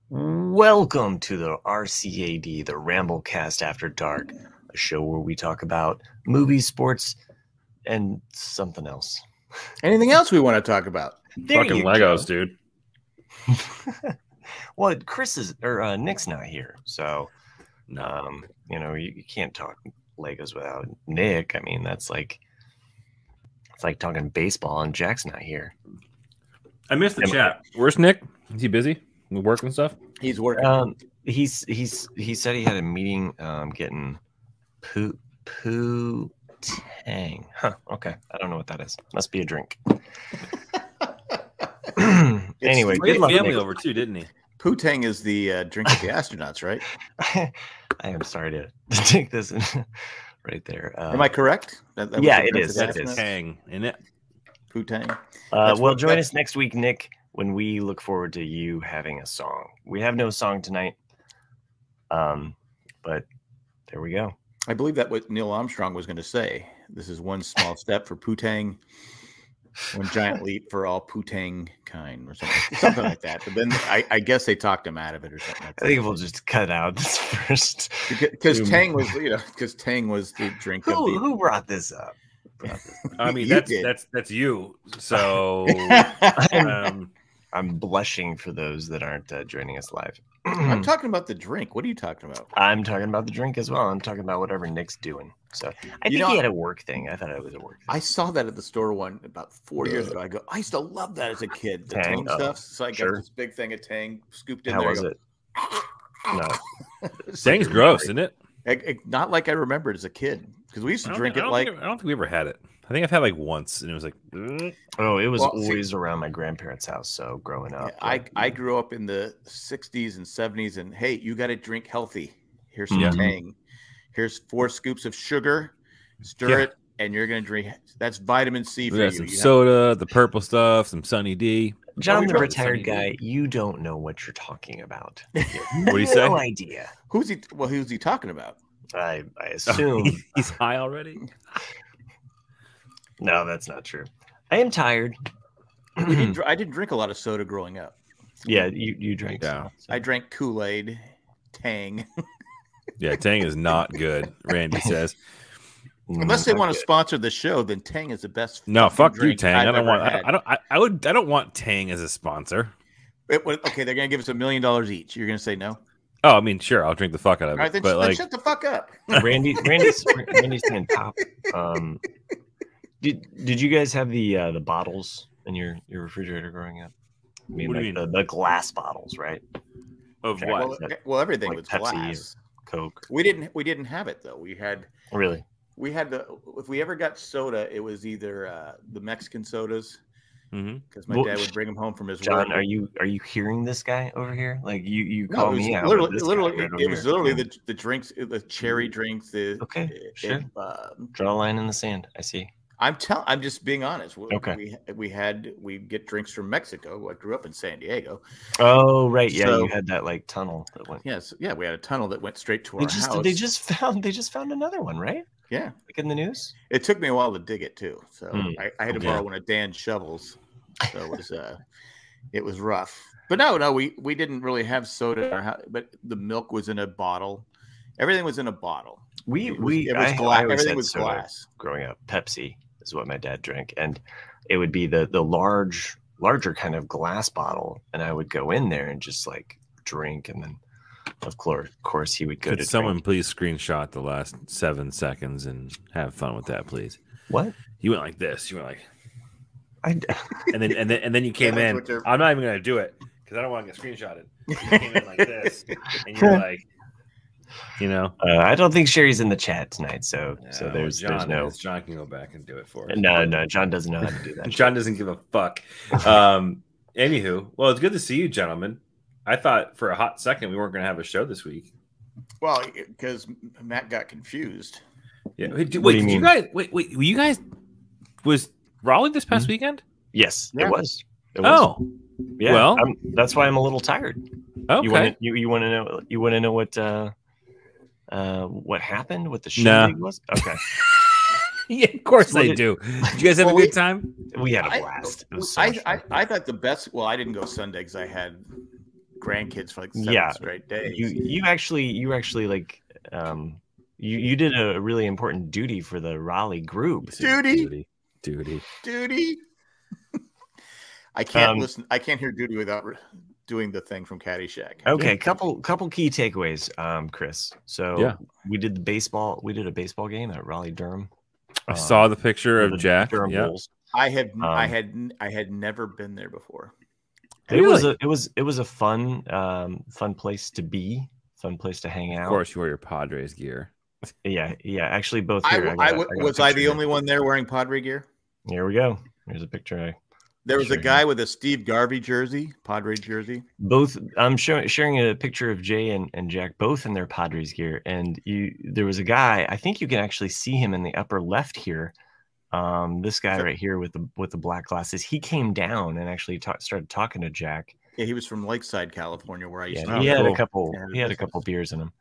Welcome to the RCAD, the Ramblecast After Dark, a show where we talk about movies, sports, and something else. Anything else we want to talk about? There Fucking you Legos, go. dude. Well, Nick's not here, so you can't talk Legos without Nick. I mean, it's like talking baseball, and Jack's not here. I missed the chat. Where's Nick? Is he busy with work and stuff? He's working. He said he had a meeting getting poo tang. Huh, okay. I don't know what that is. Must be a drink. Anyway, He good had luck, family Nick. over too, didn't he? Poo-tang is the drink of the astronauts, right? I am sorry to take this in right there. Am I correct? That was yeah, the it drink is. of the It is. astronauts? Tang in it. Poo-tang. Well, join us next week, Nick, when we look forward to you having a song. We have no song tonight, but there we go. I believe that what Neil Armstrong was going to say. This is one small step for Poo-tang, one giant leap for all Poo-tang kind, or something like that. But then I guess they talked him out of it or something like I think we'll just cut out this first. because Tang was, because Tang was the drink of the. Who brought this up? I mean, You did. that's you. So I'm blushing for those that aren't joining us live. I'm talking about the drink. What are you talking about? I'm talking about the drink as well. I'm talking about whatever Nick's doing. So I think he had a work thing. I thought it was a work thing. I saw that at the store about 4 years ago. I go, I used to love that as a kid. The Tang, Tang stuff. So I sure. got this big thing of Tang scooped in How there. was it? No. Tang's gross, isn't it? Not like I remembered as a kid because we used to drink it like. I don't think we ever had it. I think I've had like once, and it was like. Oh, it was Well, always around my grandparents' house. So growing up, I grew up in the 60s and 70s, and hey, you got to drink healthy. Here's some Yeah. Tang. Here's 4 scoops of sugar. Stir it, and you're gonna drink. That's vitamin C We for got you. some You have- soda, the purple stuff, some Sunny D. John, we the brought retired Sunny guy, D. you don't know what you're talking about. What do you say? No idea. Who's he? Well, who's he talking about? I assume. He's high already. No, that's not true. I am tired. I didn't drink a lot of soda growing up. Yeah, you drank. Yeah. some, so. I drank Kool-Aid, Tang. Yeah, Tang is not good. Randy says. Unless they Not want to good. sponsor the show, then Tang is the best. No, fucking fuck you, drink Tang. I've I don't ever want. had. I don't want Tang as a sponsor. Okay, they're gonna give us $1 million each. You're gonna say no? Oh, I mean, sure, I'll drink the fuck out of All right, it. then, But like, shut the fuck up. Randy's saying top. Did you guys have the bottles in your refrigerator growing up? I mean, What do like you mean? the glass bottles, right? of Jack, what? is that Well, everything like was Pepsi glass. Coke. We didn't have it though. We had Really? if we ever got soda, it was either the Mexican sodas Mm-hmm. because my Well, dad would bring them home from his John, work. are you hearing this guy over here? Like you No, call it was me out. literally, but this literally, guy right it over was here. literally the drinks, the cherry drinks. Okay, sure. uh, Draw a line in the sand. I see. I'm just being honest. Okay. We get drinks from Mexico. I grew up in San Diego. Oh right, yeah, So- you had that like tunnel that went. Yes, yeah, we had a tunnel that went straight to our house. They just found another one, right? Yeah, Like in the news. it took me a while to dig it too. So Hmm. I had to Okay. borrow one of Dan's shovels. So it was rough. But no, we didn't really have soda in our house, but the milk was in a bottle. Everything was in a bottle. It was I glass. always Everything had was soda glass. growing up. Pepsi is what my dad drank, and it would be the larger kind of glass bottle, and I would go in there and just like drink, and then of course he would go Could to someone drink. please screenshot the last 7 seconds and have fun with that, please? What? You went like this. You went like, I and then you came that's in. what you're- I'm not even gonna do it because I don't want to get screenshotted. You came in like this, and you're like, I don't think Sherry's in the chat tonight, so No, there's no. John can go back and do it for us. No, John doesn't know how to do that. John doesn't give a fuck. Anywho, well, it's good to see you, gentlemen. I thought for a hot second we weren't going to have a show this week. Well, because Matt got confused. Yeah. Wait, What do you did you mean? guys? Wait. Were you guys? Was Raleigh this past weekend? Yes, Yeah. it was. It was. Oh, Yeah, well- that's why I'm a little tired. okay. You want to know what happened? What the show Nah. was? Okay, Yeah, of course Well, they it- do. Did you guys have Well, a good time? we had a I- blast. It was so I, much I, fun. I thought the best. Well, I didn't go Sunday because I had grandkids for like 7 straight days. You actually like you did a really important duty for the Raleigh group. Duty. I can't listen. I can't hear duty without doing the thing from Caddyshack. Okay, couple key takeaways, Chris. So we did a baseball game at Raleigh Durham. I saw the picture of Jack. Durham Bulls. I had never been there before. It was a fun place to be, fun place to hang out. Of course, you wear your Padres gear. Yeah. Actually, both here. Was I the only one there wearing Padre gear? Here we go. Here's a picture. There was a guy with a Steve Garvey jersey, Padres jersey. Both. I'm sharing a picture of Jay and Jack, both in their Padres gear. And there was a guy. I think you can actually see him in the upper left here. This guy right here with the black glasses. He came down and actually started talking to Jack. Yeah, he was from Lakeside, California, where I used to. He had a couple. He had a couple beers in him.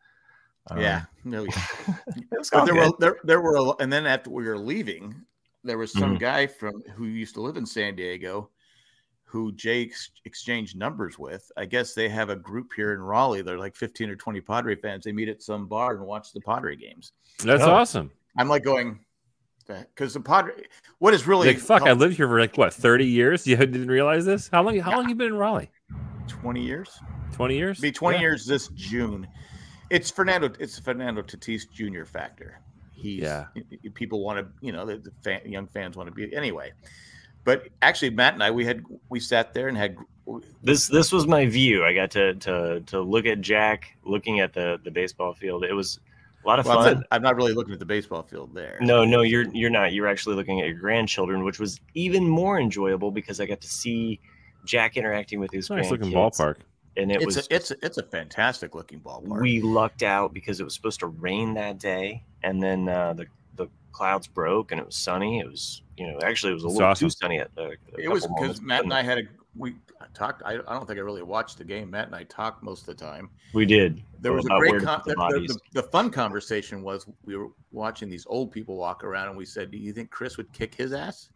But there were, and then after we were leaving, there was some guy who used to live in San Diego, who Jay exchanged numbers with. I guess they have a group here in Raleigh. They're like 15 or 20 Padre fans. They meet at some bar and watch the Padre games. That's awesome. I'm like going, because the Padre, what is really like, fuck, I lived here for like what, 30 years? You didn't realize this? How long you been in Raleigh? 20 years. 20 years? It'll be 20 years this June. It's Fernando Tatis Jr. factor. People want to, young fans want to be anyway. But actually, Matt and I, we sat there and had this was my view. I got to look at Jack looking at the baseball field. It was a lot of fun. I'm not really looking at the baseball field there. No, you're not. You're actually looking at your grandchildren, which was even more enjoyable because I got to see Jack interacting with his grandkids. Nice looking ballpark. And it's a fantastic looking ballpark. We lucked out because it was supposed to rain that day, and then the clouds broke and it was sunny. It was actually it was a little too sunny at the. It was because Matt and I talked. I don't think I really watched the game. Matt and I talked most of the time. We did. There was a great the fun conversation was we were watching these old people walk around and we said, "Do you think Chris would kick his ass?"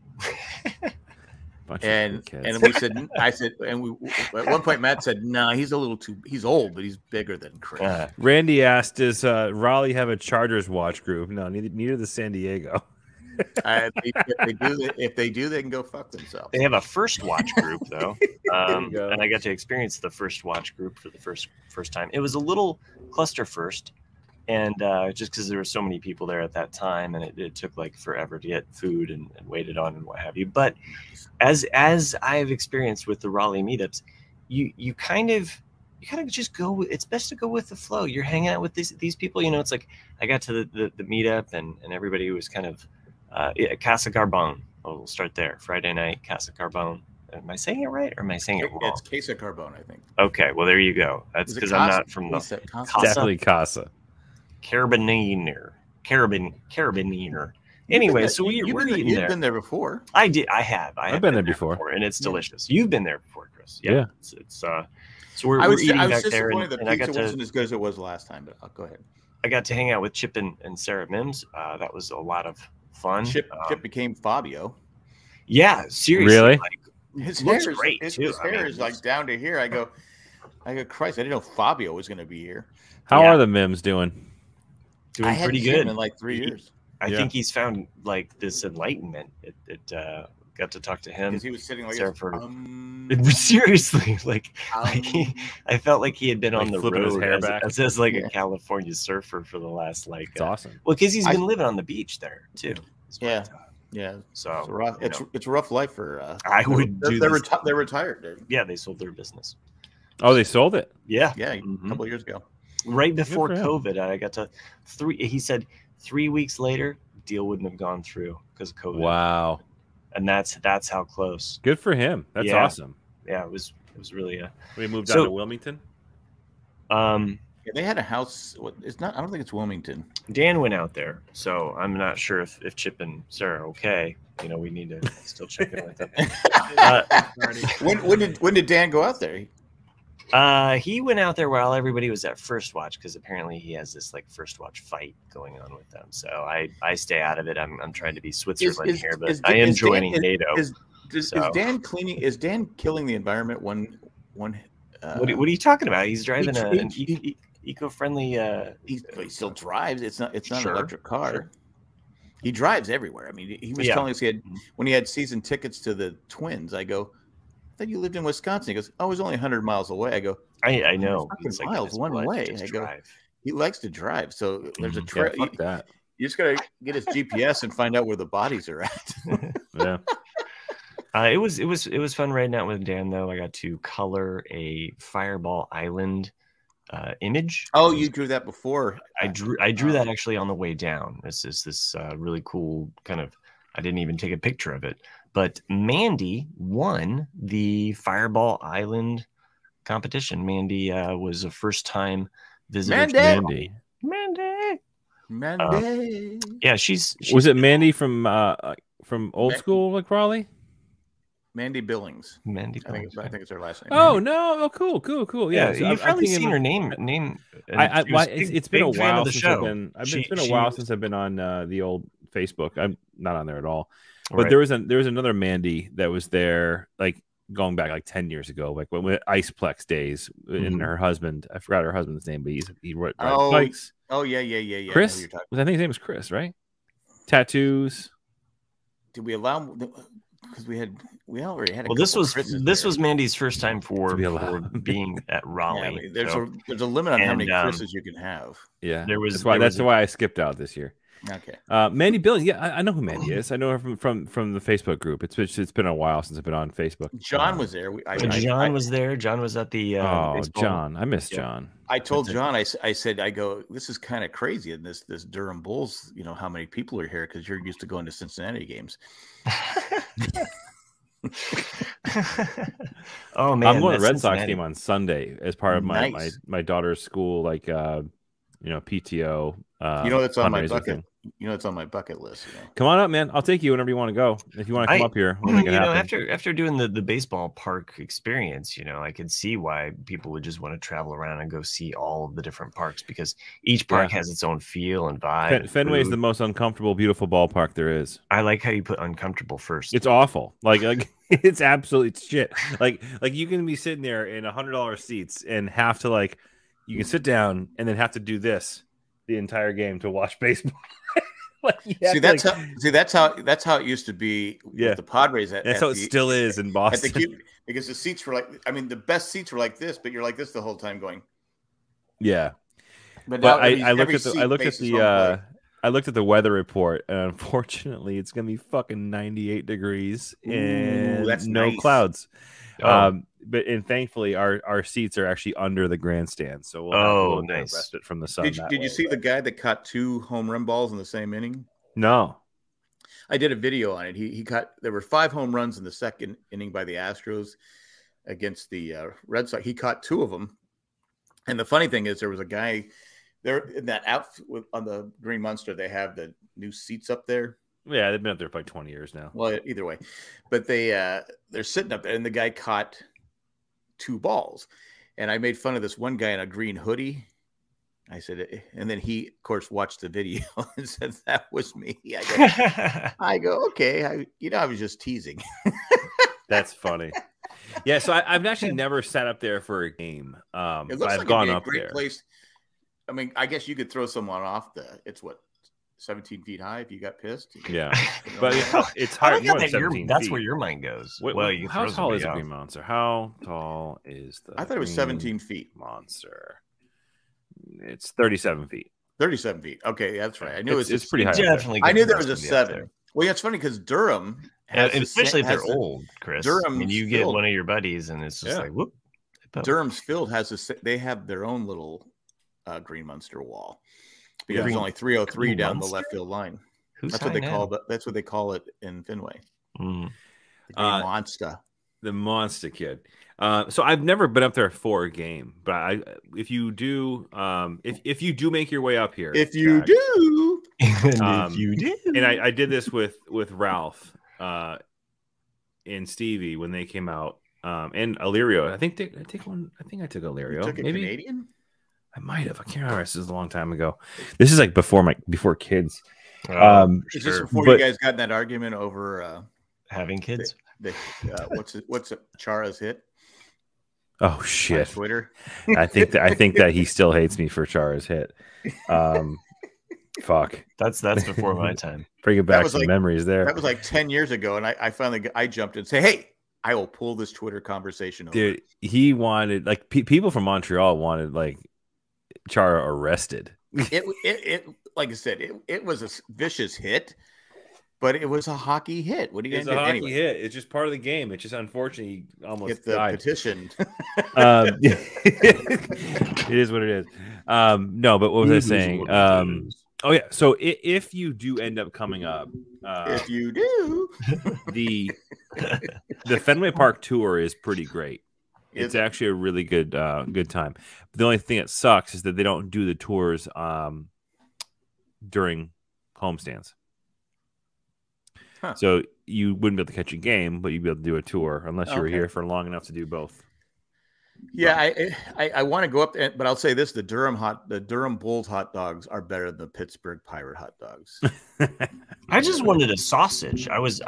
And we said, at one point Matt said, "No, he's old, but he's bigger than Chris." Randy asked, "Does Raleigh have a Chargers watch group?" No, neither does San Diego. If they do, they can go fuck themselves. They have a first watch group though, and I got to experience the first watch group for the first time. It was a little cluster first. And just because there were so many people there at that time, and it took like forever to get food and waited on and what have you. But as I've experienced with the Raleigh meetups, you kind of just go. It's best to go with the flow. You're hanging out with these people. It's like I got to the meetup and everybody was kind of Casa Carbone. We'll start there. Friday night, Casa Carbone. Am I saying it right or am I saying it wrong? It's Casa Carbone, I think. Okay, well there you go. That's because I'm not from the Casa. Definitely Casa. Carabiner. Anyway, so we're eating there. You've been there before. I did. I have. I've been there before, and it's delicious. You've been there before, Chris. Yeah. It's so we're eating back there, and I got to. Wasn't as good as it was last time, but I'll go ahead. I got to hang out with Chip and Sarah Mims. That was a lot of fun. Chip became Fabio. Yeah, seriously. Really? His hair is great. His hair is like down to here. I go, Christ! I didn't know Fabio was going to be here. How are the Mims doing? Doing pretty good in like 3 years. I think he's found like this enlightenment. It got to talk to him because he was sitting like seriously, like I felt like he had been on the road as like a California surfer for the last it's awesome. Well, because he's been living on the beach there too. Yeah. So it's a rough life for. I would. They're retired. Dude. Yeah, they sold their business. Oh, they sold it. Yeah, a couple of years ago. Right before COVID, I got to he said 3 weeks later, deal wouldn't have gone through because of COVID. Wow. And that's how close. Good for him. That's awesome. Yeah, it was really we moved down to Wilmington. They had a house. It's not. I don't think it's Wilmington. Dan went out there, so I'm not sure if Chip and Sarah are okay. We need to still check in with them. When did Dan go out there? He went out there while everybody was at First Watch because apparently he has this like First Watch fight going on with them. So I stay out of it. I'm trying to be Switzerland here, but I am joining NATO. Is Dan cleaning? Is Dan killing the environment one What are you talking about? He's driving an he- eco-friendly. he still drives. It's not Sure, an electric car. sure. He drives everywhere. I mean, he was telling us when he had season tickets to the Twins. I go, I thought you lived in Wisconsin. He goes, oh, it was only 100 miles away. I go, I know. It's like miles one way. I go, he likes to drive. So there's a trail. Yeah, fuck that. You just got to get his GPS and find out where the bodies are at. Yeah. It was fun riding out with Dan though. I got to color a Fireball Island image. Oh, you drew that before? I drew that actually on the way down. This is this really cool kind of. I didn't even take a picture of it, but Mandy won the Fireball Island competition. Mandy was a first time visitor. Mandy. Yeah, she's was it Mandy from old school like Raleigh? Mandy Billings. Mandy I Billings. think it's her last name. Oh no! Oh, cool. Yeah, you've probably seen her name. It's been a while since show. It's been a while since I've been on the old Facebook. I'm not on there at all. But there was another Mandy that was there, like going back like 10 years ago, like when Iceplex days. And her husband, I forgot her husband's name, but he rides bikes. Oh yeah. Chris. I think his name was Chris, right? Tattoos. Did we allow? Because we already had. Well, this was Mandy's first time for being at Raleigh. Yeah, I mean, there's a limit on how many Chris's you can have. Yeah, that's why I skipped out this year. Okay. Mandy Billings. Yeah, I know who Mandy is. I know her from the Facebook group. It's been a while since I've been on Facebook. John was there. John was there. John was at the. John. I miss John. I told John. I said, I go, this is kind of crazy in this Durham Bulls. You know how many people are here because you're used to going to Cincinnati games. Oh man, I'm going to Red Sox game on Sunday as part of my daughter's school, like PTO. That's on my bucket. Thing. It's on my bucket list. Come on up, man. I'll take you whenever you want to go. If you want to come up here, we'll make it happen. After doing the baseball park experience, I could see why people would just want to travel around and go see all of the different parks because each park has its own feel and vibe. Fenway is the most uncomfortable, beautiful ballpark there is. I like how you put uncomfortable first. It's awful. Like it's absolute shit. Like you can be sitting there in $100 seats and have to you can sit down and then have to do this the entire game to watch baseball. That's how it used to be with the Padres. That's how it still is in Boston. Because the seats were the best seats were like this, but you're like this the whole time going. Yeah, but I looked at the weather report, and unfortunately, it's gonna be fucking 98 degrees and that's no nice. Clouds. But thankfully, our seats are actually under the grandstand, so we'll nice. Rest it from the sun. Did you see the guy that caught 2 home run balls in the same inning? No, I did a video on it. He caught. There were 5 home runs in the second inning by the Astros against the Red Sox. He caught 2 of them, and the funny thing is, there was a guy there in that outfit on the Green Monster. They have the new seats up there. Yeah, they've been up there for like 20 years now. Well, either way, but they're sitting up there, and the guy caught 2 balls, and I made fun of this one guy in a green hoodie. I said, and then he, of course, watched the video and said that was me. I go, okay, I was just teasing. That's funny. Yeah, so I've actually never sat up there for a game. It looks I've gone up great there. Place. I mean, I guess you could throw someone off it's 17 feet high if you got pissed. Yeah, but it's higher. That's where your mind goes. How tall is the Green Monster? How tall is the? I thought it was 17 feet. Monster. It's 37 feet. 37 feet. Okay, that's right. I knew it's pretty high. Definitely. I knew there was a 7. Well, yeah, it's funny because Durham, especially if they're old, Chris. Durham, and you get one of your buddies, and it's just like whoop. Durham's Field they have their own little Green Monster wall. Because there's only 303 down the left field line. That's what they call it. That's what they call it in Fenway. Mm. The Monster. The Monster Kid. So I've never been up there for a game, but if you do make your way up here, if you do, and I did this with Ralph and Stevie when they came out, and Illyrio. I think I took Illyrio. You took a Canadian. I might have. I can't remember. This is a long time ago. This is like before kids. Is this before you guys got in that argument over having kids? What's Chara's hit? Oh shit! Twitter. I think that he still hates me for Chara's hit. Fuck. That's before my time. Bringing back some memories there. That was like 10 years ago, and I finally jumped in and say, "Hey, I will pull this Twitter conversation over." Dude, he wanted like people from Montreal wanted like Chara arrested. It like I said, it was a vicious hit, but it was a hockey hit. What are you going to do? It's a hockey hit. It's just part of the game. It's just unfortunately almost get the died. petition. It is what it is. No, but what was I saying? Oh yeah. So if you do end up coming up, if you do, the Fenway Park tour is pretty great. It's actually a really good time. But the only thing that sucks is that they don't do the tours during homestands. Huh. So you wouldn't be able to catch a game, but you'd be able to do a tour unless you were here for long enough to do both. Yeah, I want to go up, but I'll say this: the Durham Bulls hot dogs are better than the Pittsburgh Pirate hot dogs. I just wanted a sausage. I walked.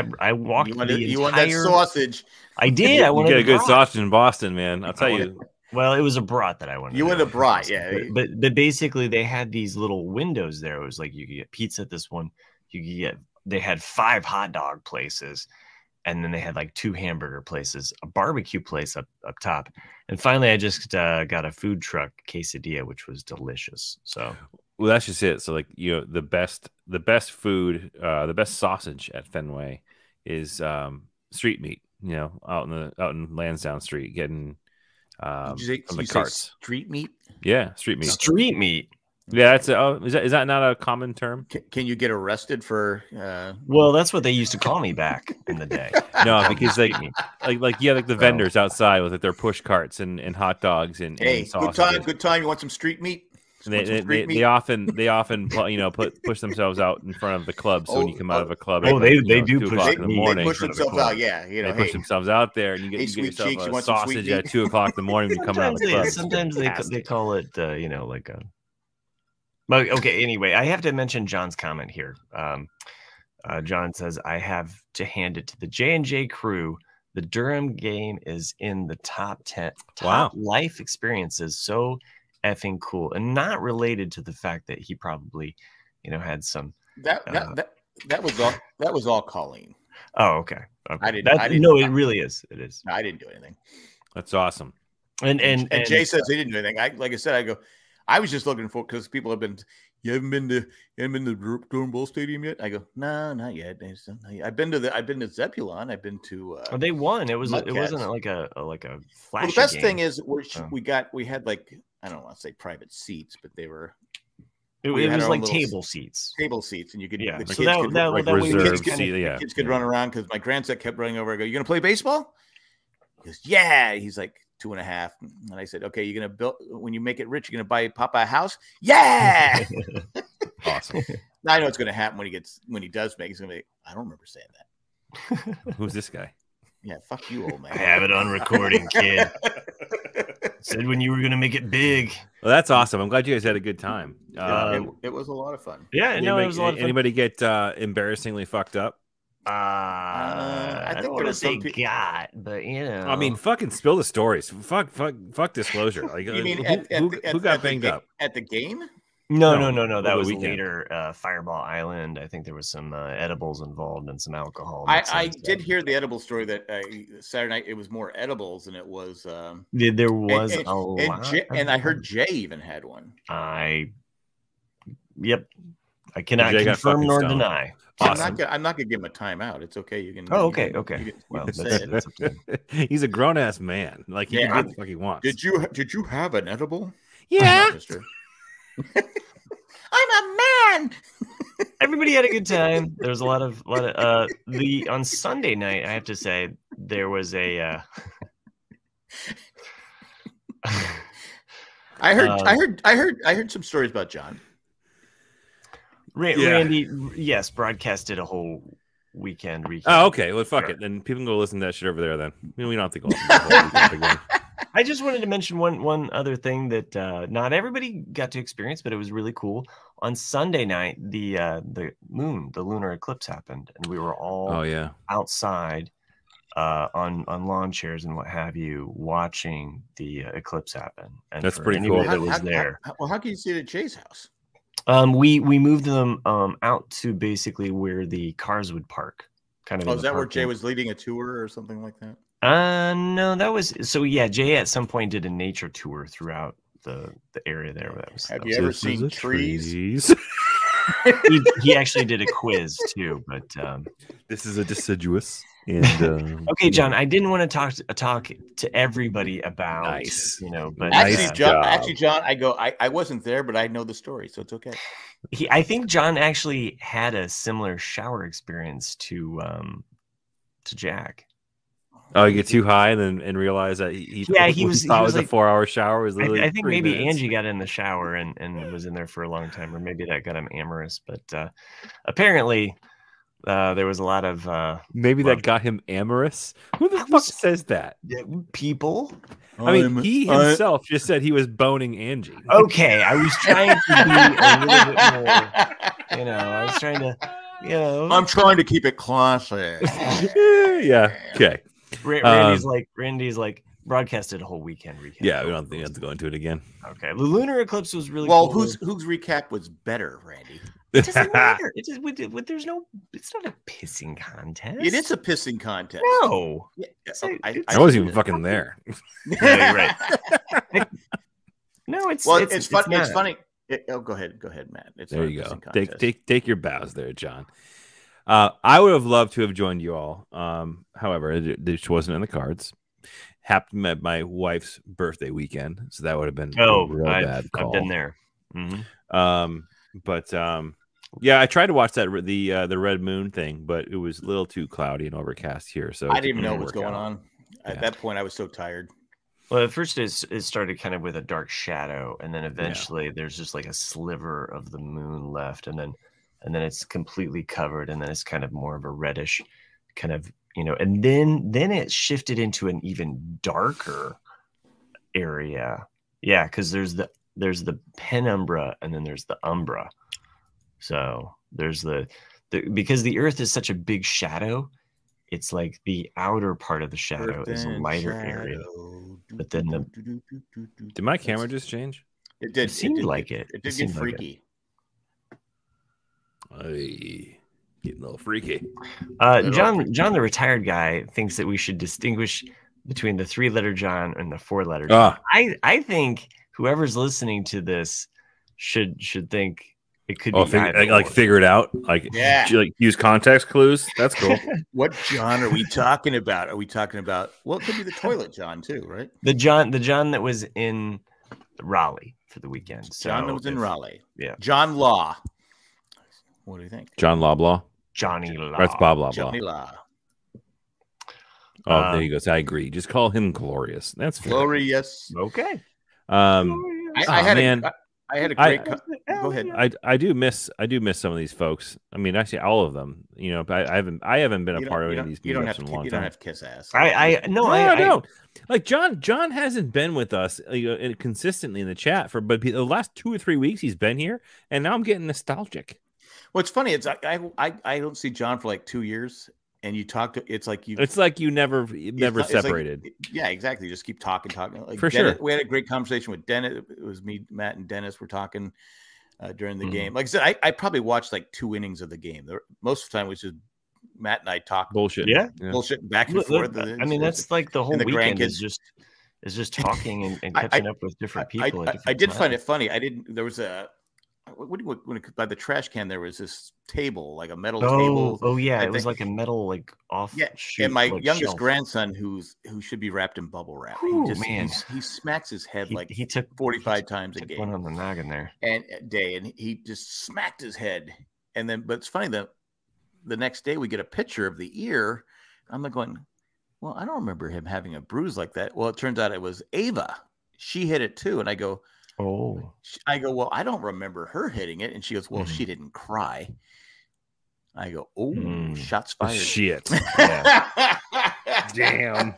You want that sausage? I did. I wanted get a good sausage in Boston, man. I'll tell you. Well, it was a brat that I wanted. You wanted a brat, yeah. But basically, they had these little windows there. It was like you could get pizza at this one. They had 5 hot dog places. And then they had like 2 hamburger places, a barbecue place up top. And finally, I just got a food truck quesadilla, which was delicious. So, well, that's just it. So, like, the best food, the best sausage at Fenway is street meat. Out in Lansdowne Street, getting from the carts. Street meat. Yeah, street meat. Street meat. Yeah, that's is that not a common term? Can you get arrested for? Well, that's what they used to call me back in the day. No, because the vendors outside with their push carts and hot dogs and sausages. Good time. You want some street meat? They often push themselves out in front of the club. So when you come out of a club, they do push in the morning. They push themselves out. Yeah, they push themselves out there, and you get yourself a sausage at 2:00 in the morning when you come out of the club. Sometimes they call it like a. But okay, anyway, I have to mention John's comment here. John says, I have to hand it to the J&J crew. The Durham game is in the top 10 life experiences. So effing cool, and not related to the fact that he probably, had some. That was all Colleen. Oh, okay. I didn't. No, it really is. It is. I didn't do anything. That's awesome. And Jay says he didn't do anything. Like I said, I go. I was just looking for, because people have been. You haven't been to Durham Bull Stadium yet? I go, no, not yet. I've been to Zebulon. I've been to. They won. It wasn't like a flashy. Well, the best game. thing is we had like, I don't want to say private seats, but they were. It was like table seats. Table seats, and you could. Yeah. The So kids could run around, because my grandson kept running over. I go, you gonna play baseball? He goes, yeah. He's like 2.5, and I said, okay, you're gonna build, when you make it rich, you're gonna buy Papa a house? Yeah. Awesome. Now I know it's gonna happen when he does make it. He's gonna be, I don't remember saying that. Who's this guy? Yeah, fuck you, old man. I have it on recording, kid. Said when you were gonna make it big. Well, that's awesome. I'm glad you guys had a good time. It was a lot of fun. Yeah, it was a lot of fun. Anybody get embarrassingly fucked up? I don't want to say got, but I mean, fucking spill the stories. Fuck disclosure. Like, you mean who got banged up at the game? No. That was later. Fireball Island. I think there was some edibles involved and some alcohol. I did hear the edible story that Saturday night it was more edibles than it was. There was a lot, and I heard Jay even had one. Yep. I cannot confirm nor deny. Awesome. I'm not gonna give him a timeout. It's okay. You can. Okay. Well, that's he's a grown ass man. Like he can do what the fuck he wants. Did you have an edible? Yeah. I'm a man. Everybody had a good time. There was a lot of on Sunday night. I have to say there was a. I heard some stories about John. Randy, yes, broadcasted a whole weekend recap. Oh, okay. Well, fuck it. Then people can go listen to that shit over there. Then we don't have to go. I just wanted to mention one other thing that not everybody got to experience, but it was really cool. On Sunday night, the lunar eclipse happened, and we were all outside on lawn chairs and what have you, watching the eclipse happen. And That's for pretty anybody cool. that was there. How can you see it at Jay's house? We moved them out to basically where the cars would park. Kind of. Oh, is that where Jay was leading a tour or something like that? No, that was so. Yeah, Jay at some point did a nature tour throughout the area there. Have you ever seen trees? he actually did a quiz too, but this is a deciduous. And okay, John, I didn't want to talk to everybody about but actually, John, I wasn't there, but I know the story, so it's okay. I think John actually had a similar shower experience to Jack. Oh, you get too high and realize that he was like, a 4-hour shower. Was literally I think maybe minutes. Angie got in the shower and was in there for a long time, or maybe that got him amorous. But apparently, there was a lot of that got him amorous. Who the fuck says that? People. I mean, he himself just said he was boning Angie. Okay, I was trying to be a little bit more. I was trying to. I'm trying to keep it classy. Yeah. Okay. Randy's like broadcasted a whole weekend recap. Yeah, we don't have to go into it again. Okay, the lunar eclipse was really well. Cool. Whose recap was better, Randy? It doesn't matter. It's not a pissing contest. It is a pissing contest. No, I wasn't even fucking there. Yeah, you're right. No, it's funny. It's funny. Go ahead, Matt. There you go. Take your bows there, John. I would have loved to have joined you all. However, it just wasn't in the cards. Happened at my wife's birthday weekend, so that would have been a real bad call. I've been there. Mm-hmm. But yeah, I tried to watch the Red Moon thing, but it was a little too cloudy and overcast here. So I didn't even know what was going on. At that point, I was so tired. Well, at first it started kind of with a dark shadow, and then eventually there's just like a sliver of the moon left, and then it's completely covered, and then it's kind of more of a reddish kind of, and then it shifted into an even darker area. Yeah, because there's the penumbra, and then there's the umbra. So there's because the Earth is such a big shadow, it's like the outer part of the shadow is a lighter area. But then did my camera just change? It did. It seemed like it. It did get freaky. Getting a little freaky. John, the retired guy, thinks that we should distinguish between the 3-letter John and the 4-letter John. I think whoever's listening to this should think it could be figure it out. Use context clues. That's cool. What John are we talking about? Are we talking about? Well, it could be the toilet John too, right? The John that was in Raleigh for the weekend. So John that was in Raleigh. Yeah. John Law. What do you think? John Loblaw. Johnny Law. That's Bob Loblaw. Johnny Law. Oh, there he goes. I agree. Just call him Glorious. That's fair. Glorious. Okay. I had a great. Go ahead. I do miss some of these folks. I mean, actually, all of them. But I haven't been a part of any of these meetups in a long time. You don't have to kiss ass. I don't. Like John hasn't been with us consistently in the chat but the last 2 or 3 weeks he's been here, and now I'm getting nostalgic. Well, it's funny. It's I don't see John for like 2 years, and you talk to. It's like you never separated. Yeah, exactly. You just keep talking. Like for Dennis, sure. We had a great conversation with Dennis. It was me, Matt, and Dennis were talking during the game. Like I said, I probably watched like 2 innings of the game. Most of the time it was just Matt and I talk bullshit. Yeah. Bullshit back and forth. I mean, that's like the whole weekend is just talking and catching up with different people. I did find it funny. There was by the trash can there was this table, like a metal table. Oh yeah, it was like a metal off. Yeah, and my youngest grandson, who should be wrapped in bubble wrap, he smacks his head he took 45 times a game. One on the noggin there, and he just smacked his head. And then, but it's funny that the next day we get a picture of the ear. I'm like going, well, I don't remember him having a bruise like that. Well, it turns out it was Ava. She hit it too, and I go. Oh, well, I don't remember her hitting it. And she goes, well, she didn't cry. I go, shots fired. Shit. Yeah. Damn.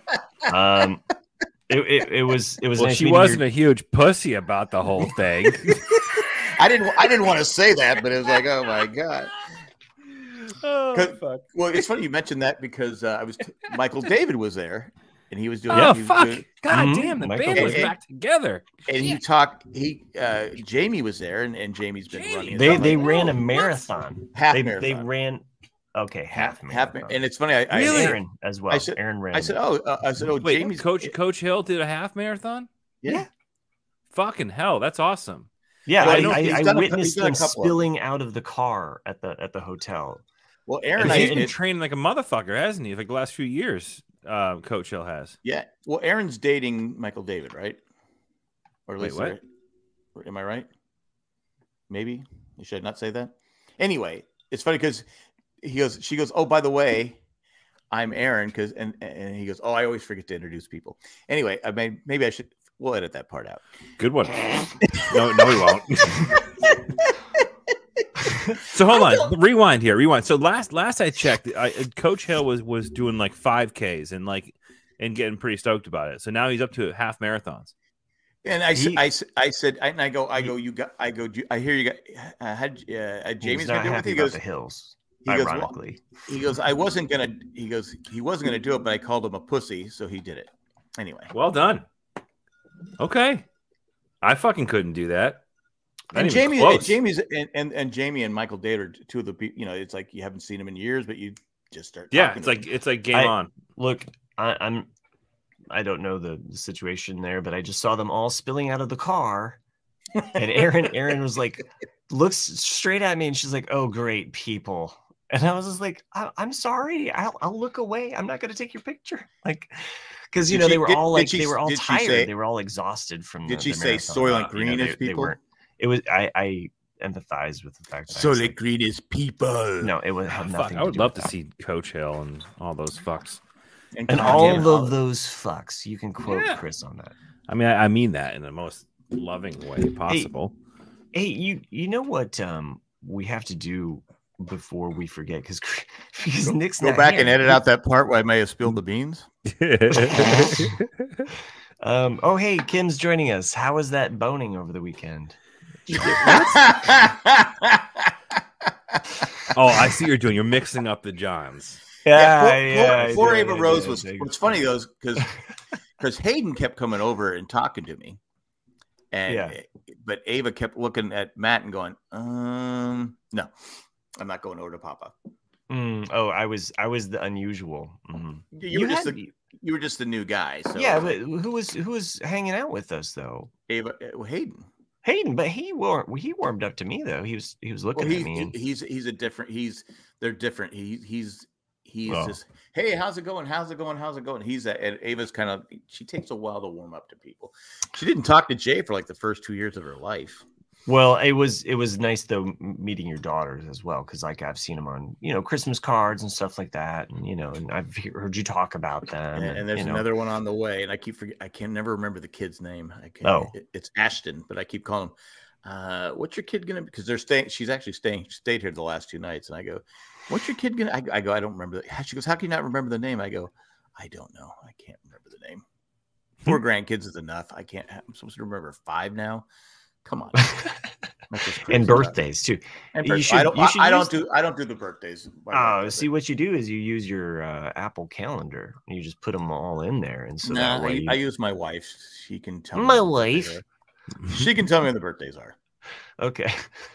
It was well, nice. She wasn't a huge pussy about the whole thing. I didn't want to say that, but it was like, oh my God. fuck. Well, it's funny you mentioned that because Michael David was there, and he was doing. Oh, he was fuck. doing- God damn, the Michael band was David. back together. and he Shit. talked. Jamie was there, and Jamie's been running. They What? ran a marathon. Half They marathon. ran half marathon. And it's funny. I Really? Aaron as well. Aaron ran. I said, Wait, Jamie's Coach Hill did a half marathon? Yeah. Fucking hell, that's awesome. Yeah, Well, I know he's done a- he's witnessed done a them couple of spilling out of the car at the hotel. Well, Aaron, He's been training like a motherfucker, hasn't he? Like the last few years, Coach Hill has. yeah. Well, Aaron's dating Michael David, right? Or at Wait, least what? Am I right? Maybe you should not say that. Anyway, it's funny because she goes, oh, by the way, I'm Aaron, because and he goes, oh, I always forget to introduce people. Anyway, maybe I should. We'll edit that part out. Good one. No, we won't. So hold on, rewind here. So last I checked, Coach Hill was doing like 5Ks and getting pretty stoked about it. So now he's up to half marathons. And I said, I hear you got Jamie's not gonna do it. happy He about goes, the hills. he goes, Ironically, he goes, he wasn't gonna do it, but I called him a pussy, so he did it. Anyway, Well done. Okay, I fucking couldn't do that. Not and even close. Jamie and Michael David are two of the people. You know, it's like you haven't seen them in years, but you just start. Yeah, talking to them. it's like game on. look, I don't know the situation there, but I just saw them all spilling out of the car, and Aaron was like, looks straight at me, and she's like, "Oh, great people," and I was just like, "I'm sorry, I'll look away. I'm not going to take your picture." Like, because they were all tired. They were all exhausted from. Did she the say marathon. Soylent Green is they people? weren't. It was I empathize with the fact that Soylent Green is people. No, it would have nothing. I would to do love with to see Coach Hill and all those fucks. and all of those fucks. You can quote Chris on that. I mean, I mean that in the most loving way possible. Hey, you know what we have to do before we forget, because Nick's Go not back here. and edit out that part where I may have spilled the beans. Oh, hey, Kim's joining us. How was that boning over the weekend? Oh, I see what you're doing. You're mixing up the Johns. Poor Ava Rose was. What's funny though, because Hayden kept coming over and talking to me, and but Ava kept looking at Matt and going, no, I'm not going over to Papa. I was the unusual. You were just the new guy. So yeah, but who was hanging out with us though? Ava, Hayden, but he warmed up to me though. He was looking at me. They're different. He's just, hey, how's it going? And Ava's kind of, she takes a while to warm up to people. She didn't talk to Jay for like the first 2 years of her life. Well, it was nice though meeting your daughters as well, because like I've seen them on Christmas cards and stuff like that, and and I've heard you talk about them. And there's another one on the way, and I can never remember the kid's name. It's Ashton, but I keep calling him. What's your kid gonna? Because they're staying. She's actually stayed here the last 2 nights, and I go, "What's your kid gonna?" I go, "I don't remember." She goes, "How can you not remember the name?" I go, "I don't know. I can't remember the name. 4 grandkids is enough. I'm supposed to remember 5 now." Come on. And birthdays too. And I don't do the birthdays. See, what you do is you use your Apple Calendar and you just put them all in there. And so I use my wife. She can tell me. My wife. She can tell me when the birthdays are. Okay.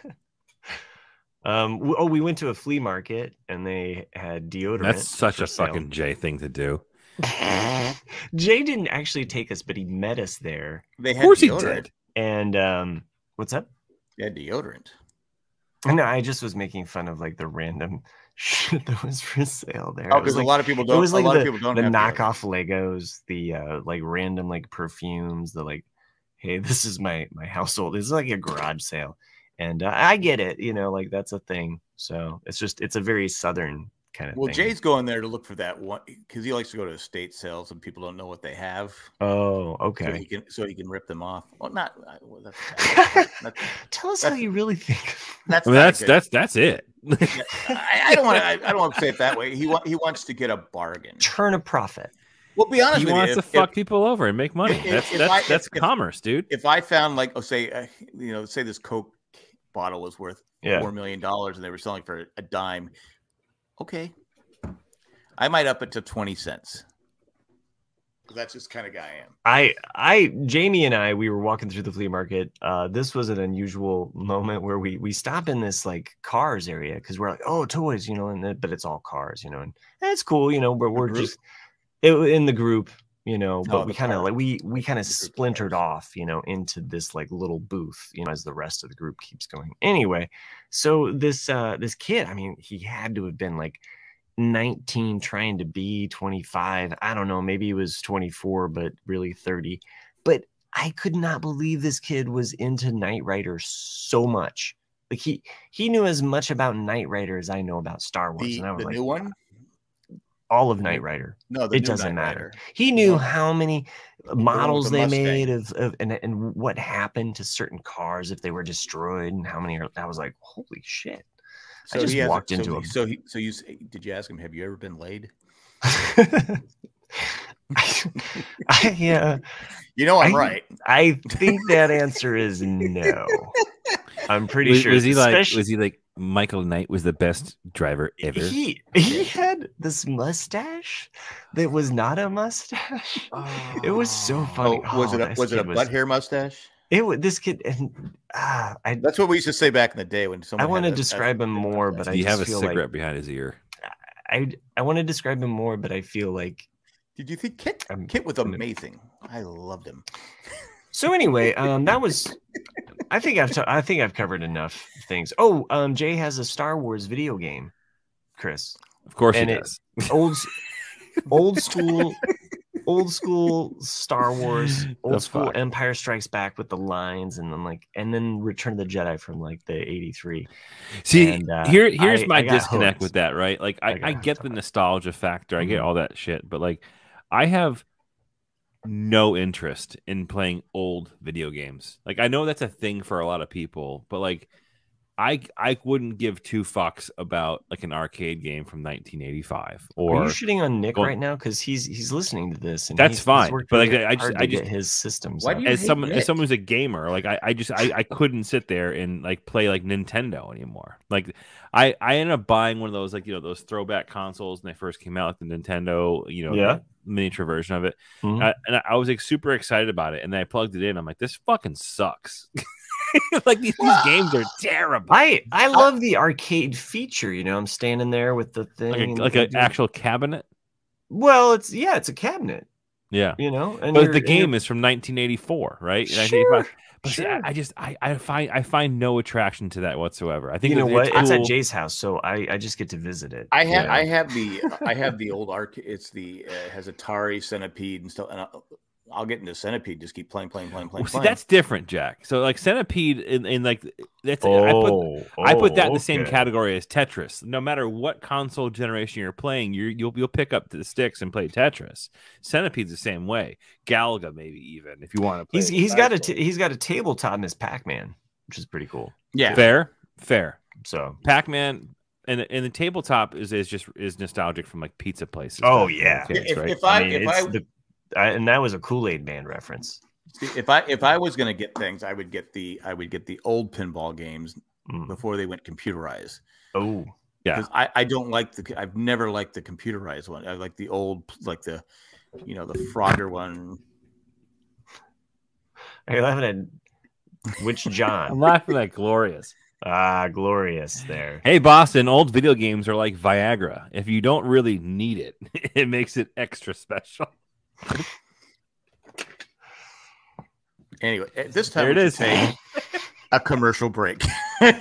We went to a flea market and they had deodorant. That's such a fucking Jay thing to do. Jay didn't actually take us, but he met us there. Of course he did. And what's up? Yeah, deodorant. No, I just was making fun of like the random shit that was for sale there. Oh, because a lot of people don't. It was like the have knockoff Legos, the like random like perfumes, the like, hey, this is my household. It's like a garage sale, and I get it, like that's a thing. So it's a very southern kind of thing. Well, Jay's going there to look for that one because he likes to go to estate sales and people don't know what they have. Oh, okay. So he can rip them off. Well, not. Tell us how you really think. That's it. I don't want to say it that way. He wants to get a bargain, turn a profit. Well, be honest he with you. He wants to fuck people over and make money. That's commerce, dude. If I found say this Coke bottle was worth $4 million and they were selling for a dime. okay. I might up it to 20 cents. That's just kind of guy I am. Jamie and I, we were walking through the flea market. This was an unusual moment where we stop in this like cars area because we're like, oh, toys, but it's all cars, and it's cool, but we're just in the group, but we kind of like we kind of splintered off, into this like little booth, as the rest of the group keeps going. Anyway, so this kid, I mean, he had to have been like 19 trying to be 25. I don't know, maybe he was 24 but really 30. But I could not believe this kid was into Knight Rider so much. Like he knew as much about Knight Rider as I know about Star Wars. And I was the like, new one, all of Knight Rider. No, it doesn't matter. He knew how many models they made and what happened to certain cars if they were destroyed and how many I was like, holy shit. So I just walked into him. So you did you ask him, have you ever been laid? Yeah. I'm right. I think that answer is no. I'm pretty sure. Was he like Michael Knight was the best driver ever? He had this mustache that was not a mustache. Oh. It was so funny. Was it a butt hair mustache? This kid, and that's what we used to say back in the day when someone. I want to describe him more, but I have a cigarette behind his ear. I want to describe him more, but I feel like. Did you think Kit was amazing? I loved him. So anyway, that was. I think I've covered enough things. Oh, Jay has a Star Wars video game, Chris. Of course he does. Old school Star Wars, old school Empire Strikes Back with the lines, and then Return of the Jedi from like the '83. See, here's my disconnect with that, right? Like I get the nostalgia factor, I get all that shit, but like I have no interest in playing old video games. Like I know that's a thing for a lot of people, but like I wouldn't give two fucks about like an arcade game from 1985. Or are you shitting on Nick right now because he's listening to this? And that's fine, but like I just get his systems. As someone who's a gamer, like I couldn't sit there and like play like Nintendo anymore. Like I ended up buying one of those like those throwback consoles when they first came out, like the Nintendo the miniature version of it, and I was like super excited about it, and then I plugged it in. I'm like, this fucking sucks. Like these games are terrible. I love the arcade feature. I'm standing there with the thing, like an actual cabinet. Well, it's a cabinet. Yeah, and but the game is from 1984, right? Sure. But see, I find no attraction to that whatsoever. I think what? It's at Jay's house, so I just get to visit it. I have the old arcade. It's has Atari, Centipede, and stuff. And I'll get into Centipede. Just keep playing. See, that's different, Jack. So like Centipede in like that's I put that in the same category as Tetris. No matter what console generation you're playing, you'll pick up the sticks and play Tetris. Centipede's the same way. Galaga maybe even if you want to play. He's got a tabletop in his Pac-Man, which is pretty cool. Yeah, fair. So Pac-Man. And the tabletop is nostalgic from like pizza places. Oh yeah, And that was a Kool-Aid Man reference. If I was going to get things, I would get the old pinball games before they went computerized. Oh, yeah. Because I don't like I've never liked the computerized one. I like the old, like the Frogger one. Are you laughing at which John? I'm laughing at Glorious. Glorious there. Hey, Boston, old video games are like Viagra. If you don't really need it, it makes it extra special. Anyway, at this time it is take a commercial break. There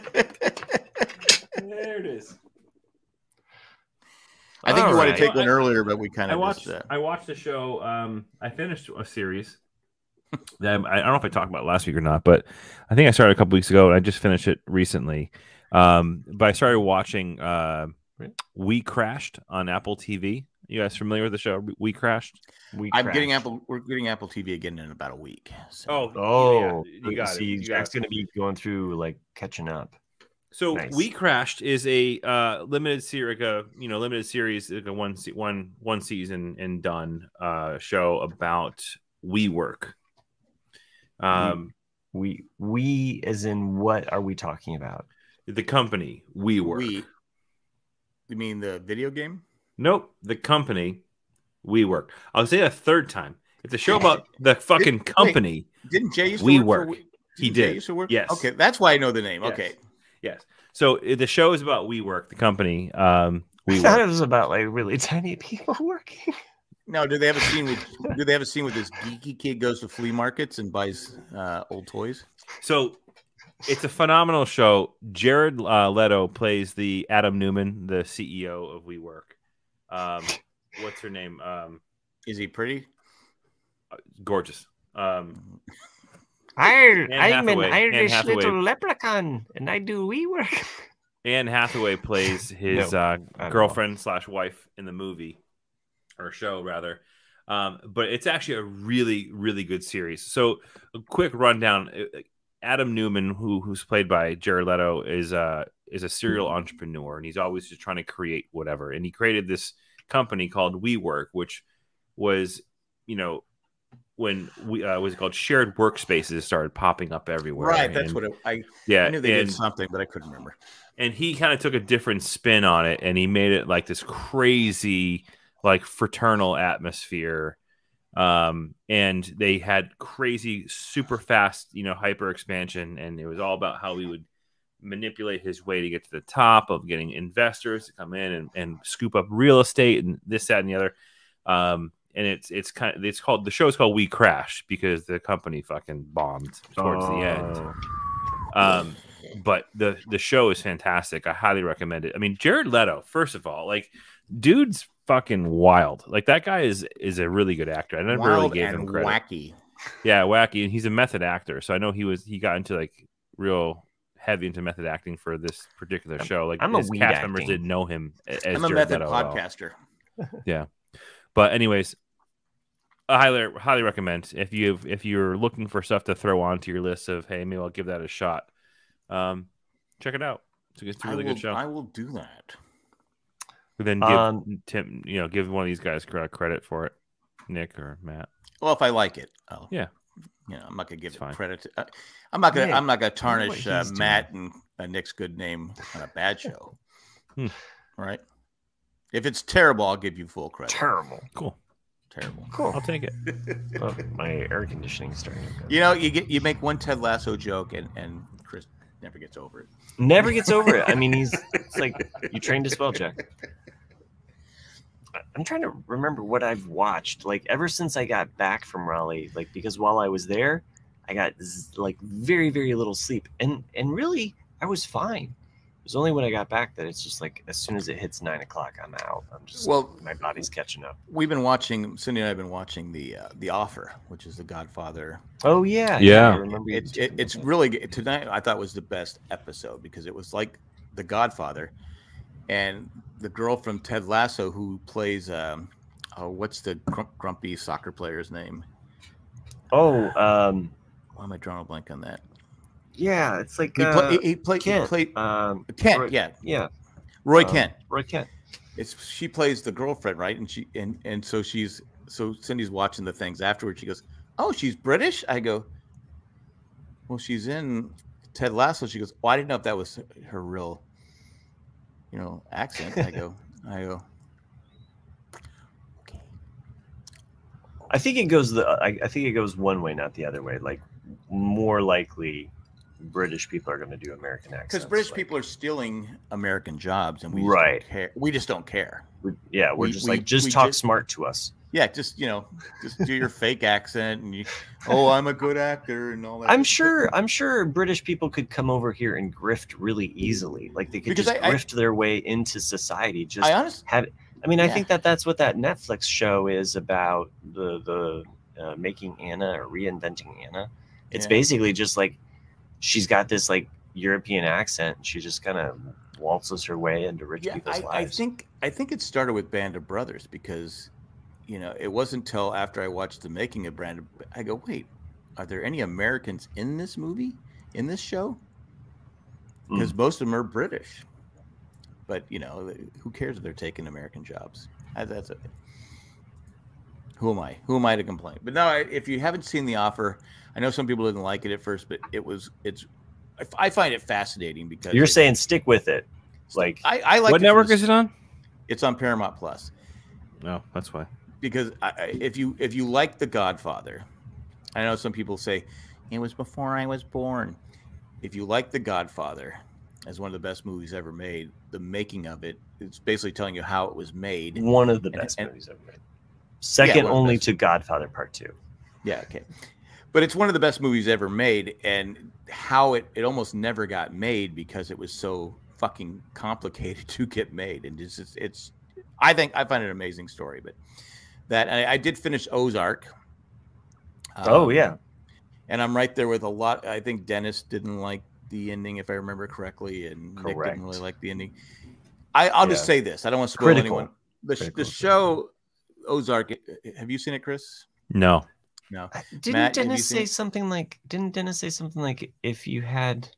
it is. I think you wanted to take one earlier, but we kind of I watched a show. I finished a series that I don't know if I talked about last week or not, but I think I started a couple weeks ago and I just finished it recently. But I started watching We Crashed on Apple TV. You guys familiar with the show We Crashed? We're getting Apple TV again in about a week. So. You got see, it. Jack's going to be going through like catching up. So nice. We Crashed is a limited series, like a one season and done show about WeWork. We as in what are we talking about? The company WeWork. You mean the video game? Nope, the company WeWork. I'll say a third time. It's a show about the fucking company. Didn't Jay used to WeWork? He Jay did. used to work? Yes. Okay, that's why I know the name. Yes. Okay. Yes. So the show is about WeWork, the company. I WeWork. thought it was about like really tiny people working. No, do they have a scene with this geeky kid goes to flea markets and buys old toys? So it's a phenomenal show. Jared Leto plays the Adam Newman, the CEO of WeWork. What's her name? Is he pretty? Gorgeous. I'm Hathaway. an Anne Irish Hathaway. little leprechaun, and I do WeWork. Anne Hathaway plays his girlfriend / wife in the movie or show rather. But it's actually a really, really good series. So a quick rundown. Adam Newman, who's played by Jared Leto, is a serial entrepreneur, and he's always just trying to create whatever. And he created this company called WeWork, which was, when was it called shared workspaces started popping up everywhere. Right, that's what I knew they did something, but I couldn't remember. And he kind of took a different spin on it, and he made it like this crazy, like fraternal atmosphere. And they had crazy, super fast, hyper expansion, and it was all about how we would manipulate his way to get to the top of getting investors to come in and scoop up real estate and this, that, and the other. And the show's called We Crash because the company fucking bombed towards the end. But the show is fantastic. I highly recommend it. I mean, Jared Leto, first of all, like, dude's fucking wild. Like, that guy is a really good actor. I never really gave him credit. Wacky. Yeah, wacky, and he's a method actor. So I know he got into like real heavy into method acting for this particular show. Like, his cast members didn't know him as I'm a Jared method Leto podcaster. Yeah, but anyways, I highly recommend if you're looking for stuff to throw onto your list of, hey, maybe I'll give that a shot. Check it out. It's a really good show. I will do that. Then give Tim, give one of these guys credit for it, Nick or Matt. Well, if I like it, yeah. I'm not gonna give it credit. I'm not gonna tarnish Matt and Nick's good name on a bad show. Right? If it's terrible, I'll give you full credit. Terrible. Cool. Terrible. Cool. I'll take it. Oh, my air conditioning is starting to You go. you make one Ted Lasso joke and Chris never gets over it. Never gets over it. I mean, it's like you trained to spell check. I'm trying to remember what I've watched. Like, ever since I got back from Raleigh, like, because while I was there, I got like very, very little sleep, and really I was fine. It was only when I got back that it's just like, as soon as it hits 9 o'clock, I'm out. I'm just my body's catching up. We've been watching. Cindy and I have been watching the Offer, which is the Godfather. Oh yeah. Yeah. I remember It's really good. Tonight I thought was the best episode because it was like the Godfather, and the girl from Ted Lasso who plays what's the grumpy soccer player's name? Oh, why am I drawing a blank on that? Yeah, it's like he played Kent. Roy, yeah. Roy Kent. Roy Kent. She plays the girlfriend, right? And so Cindy's watching the things afterwards. She goes, "Oh, she's British." I go, "Well, she's in Ted Lasso." She goes, "Oh, I didn't know if that was her real, accent." I go. Okay. I think it goes I think it goes one way, not the other way. Like, more likely, British people are going to do American accents because British people are stealing American jobs, and we just right. don't care. We just don't care. We're talk smart to us. Yeah, just do your fake accent, and I'm a good actor, and all that. I'm sure British people could come over here and grift really easily. Like, they could grift their way into society. I think that's what that Netflix show is about. The making Anna or reinventing Anna. It's basically just like, she's got this like European accent. And she just kind of waltzes her way into rich people's lives. I think it started with Band of Brothers because, it wasn't until after I watched the making of Band of, I go, wait, are there any Americans in this movie, in this show? Because most of them are British. But, who cares if they're taking American jobs? That's it. Who am I? Who am I to complain? But no, if you haven't seen The Offer, I know some people didn't like it at first, but I find it fascinating because you're saying stick with it. Like, I like what network is it on? It's on Paramount Plus. No, that's why. Because if you like The Godfather, I know some people say it was before I was born. If you like The Godfather as one of the best movies ever made, the making of it, it's basically telling you how it was made. one of the best movies ever made. Second only to Godfather Part 2. Yeah, okay. But it's one of the best movies ever made, and how it almost never got made because it was so fucking complicated to get made. And it's I find it an amazing story. But that I did finish Ozark. Yeah. And I'm right there with a lot. I think Dennis didn't like the ending, if I remember correctly, and Nick didn't really like the ending. I'll just say this. I don't want to spoil anyone. The show Ozark, have you seen it, Chris? No. Didn't Matt, Dennis say something like if you had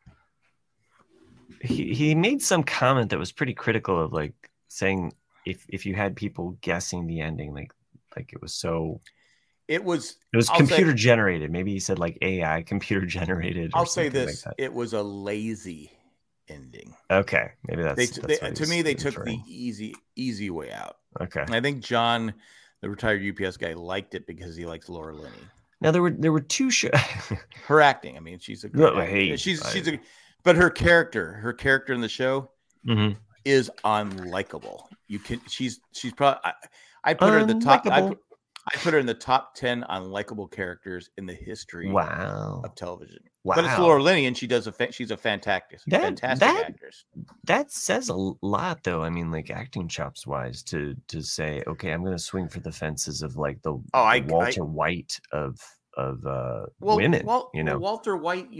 he made some comment that was pretty critical of like saying if you had people guessing the ending, like it was so it was computer generated. Maybe he said like AI computer generated. I'll say this, it was a lazy ending. Okay, maybe that's to me they took the easy way out. Okay. And I think John, the retired UPS guy, liked it because he likes Laura Linney. Now there were two shows. Her acting, I mean, she's a good but her character in the show is unlikable. She's probably I put her in the top. I put her in the top 10 unlikable characters in the history of television. Wow. But it's Laura Linney, and she's a fantastic actress. That says a lot, though. I mean, like acting chops wise, to say, okay, I'm going to swing for the fences of like the Walter White of women. Walter White,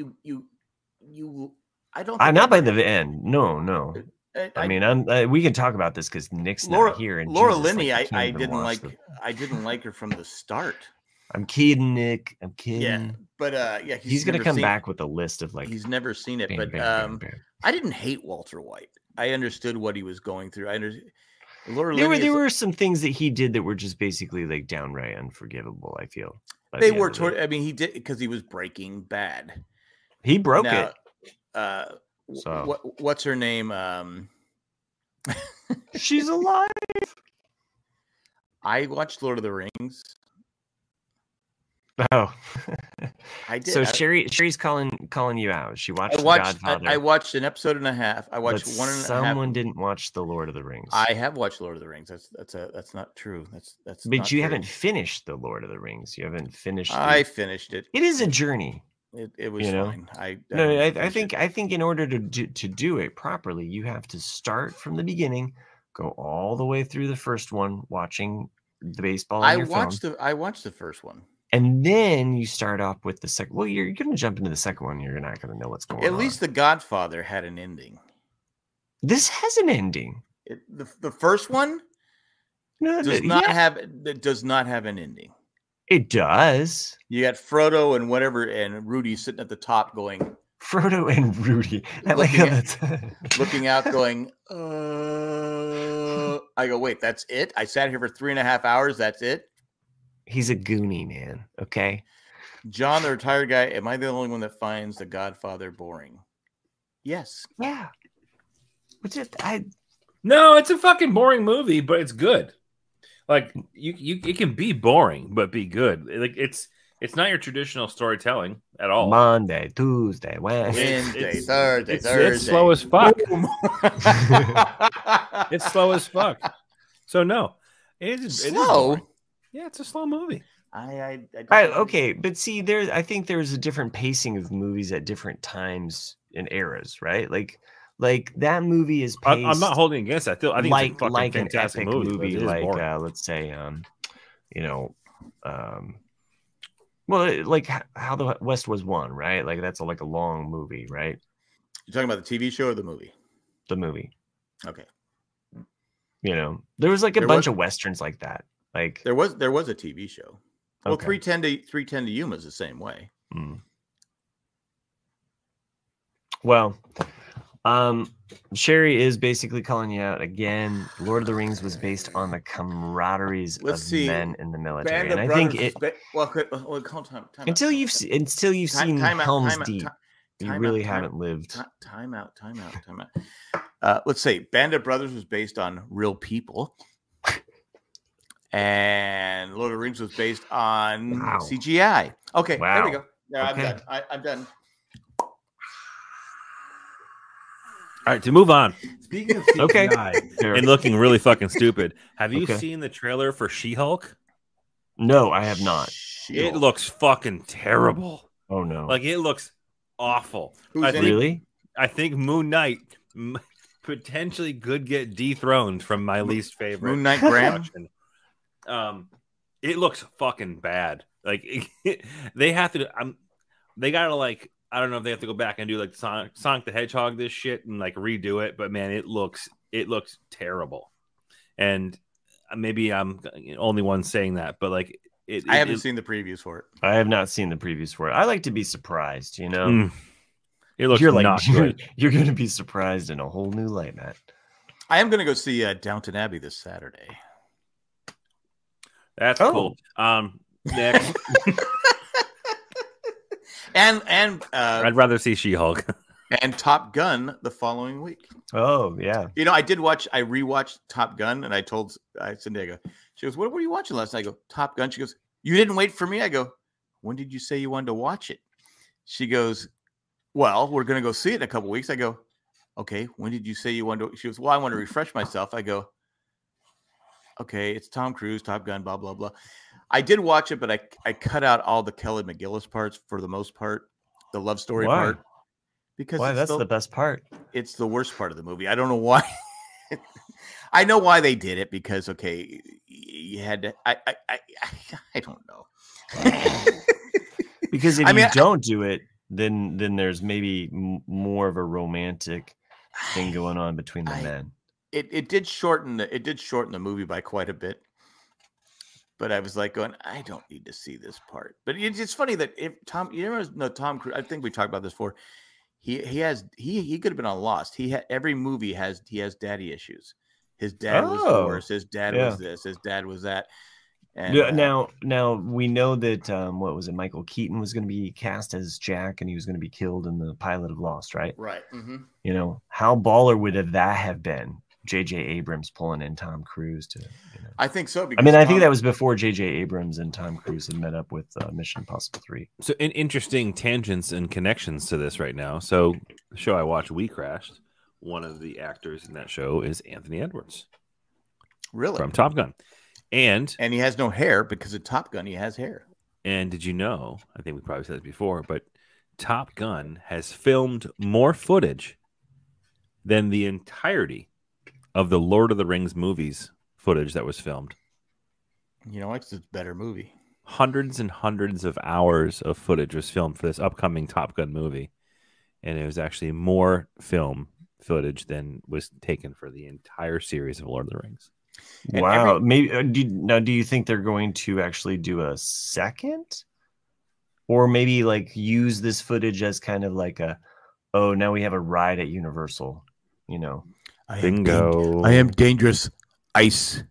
I don't. I'm not by the end. No. I mean, we can talk about this because Nick's not here. And Laura Linney, I didn't like her from the start. I'm kidding, Nick. I'm kidding. Yeah, but he's gonna come back with a list of like he's never seen it. Bam, but bam. I didn't hate Walter White. I understood what he was going through. There were some things that he did that were just basically like downright unforgivable. I feel they were. I mean, he did because he was Breaking Bad. He broke it. So what's her name? She's alive. I watched Lord of the Rings. Oh, I did. So Sherry's calling you out. She watched Godfather. I watched an episode and a half. I watched one and a half. Someone didn't watch the Lord of the Rings. I have watched Lord of the Rings. That's not true. That's. But you haven't finished the Lord of the Rings. You haven't finished. I finished it. It is a journey. It was fine. I think in order to do it properly, you have to start from the beginning, go all the way through the first one, watching the baseball. I watched the first one, and then you start off with the second. Well, you're going to jump into the second one. You're not going to know what's going on. At least The Godfather had an ending. This has an ending. The first one does not have an ending. It does. You got Frodo and whatever, and Rudy sitting at the top going. Frodo and Rudy. Looking out, going. I go, wait, that's it? I sat here for 3.5 hours. That's it? He's a Goonie, man. Okay. John, the retired guy. Am I the only one that finds The Godfather boring? Yes. Yeah. No, it's a fucking boring movie, but it's good. Like it can be boring, but be good. Like it's not your traditional storytelling at all. Monday, Tuesday, Wednesday, Thursday. It's slow as fuck. It's slow as fuck. So no, it is slow. Yeah, it's a slow movie. Okay, but see, I think there's a different pacing of movies at different times and eras, right? Like that movie is paced. I'm not holding against that. I think like it's a fucking fantastic an epic movie like boring. let's say well, like How the West Was Won, right? Like that's like a long movie, right? You're talking about the TV show or the movie? The movie. Okay. There was like a bunch of westerns like that. Like there was a TV show. Well, okay. 310 to Yuma is the same way. Well, Sherry is basically calling you out again. Lord of the Rings was based on the camaraderies of men in the military, and I think it. Until you've seen Helm's Deep, you really haven't lived. Time out. Let's say Band of Brothers was based on real people. And Lord of the Rings was based on CGI. Okay, there we go. Yeah, okay. I'm done. I'm done. All right, to move on. Speaking of CGI and looking really fucking stupid, have you seen the trailer for She-Hulk? No, I have not. It looks fucking terrible. Oh no! Like it looks awful. Really? I think Moon Knight potentially could get dethroned from my least favorite. Moon Knight Graham. It looks fucking bad. Like they have to. They gotta like. I don't know if they have to go back and do like Sonic the Hedgehog this shit and like redo it. But man, it looks terrible. And maybe I'm the only one saying that, but like I haven't seen the previews for it. I have not seen the previews for it. I like to be surprised. You know, it looks not good. You're going to be surprised in a whole new light, Matt. I am going to go see Downton Abbey this Saturday. That's cool. Next. and I'd rather see She-Hulk. And Top Gun the following week. Oh, yeah. You know, I rewatched Top Gun, and I told Cindy, she goes, what were you watching last night? I go, Top Gun. She goes, you didn't wait for me? I go, when did you say you wanted to watch it? She goes, well, we're going to go see it in a couple weeks. I go, okay, when did you say you wanted to? She goes, well, I want to refresh myself. I go, okay, it's Tom Cruise, Top Gun, blah, blah, blah. I did watch it, but I cut out all the Kelly McGillis parts for the most part, the love story part. Because that's the best part. It's the worst part of the movie. I don't know why. I know why they did it because you had to. I don't know. Because if you don't do it, then there's maybe more of a romantic thing going on between the men. It did shorten the movie by quite a bit. But I was like going, I don't need to see this part. But it's funny that Tom Cruise. I think we talked about this before. He could have been on Lost. Every movie he has daddy issues. His dad was the worst. His dad was this. His dad was that. And, now we know that what was it? Michael Keaton was going to be cast as Jack, and he was going to be killed in the pilot of Lost, right? Right. Mm-hmm. You know, how baller would that have been? J.J. Abrams pulling in Tom Cruise to. I think so. I think that was before J.J. Abrams and Tom Cruise had met up with Mission Impossible 3. So, interesting tangents and connections to this right now. So, the show I watched, We Crashed, one of the actors in that show is Anthony Edwards. Really? From Top Gun. And he has no hair because of Top Gun. He has hair. And did you know, I think we probably said this before, but Top Gun has filmed more footage than the entirety of the Lord of the Rings movies footage that was filmed. You know, it's a better movie. Hundreds and hundreds of hours of footage was filmed for this upcoming Top Gun movie. And it was actually more film footage than was taken for the entire series of Lord of the Rings. And wow. Maybe do you think they're going to actually do a second? Or maybe like use this footage as kind of like now we have a ride at Universal, you know. Bingo. I am dangerous ice.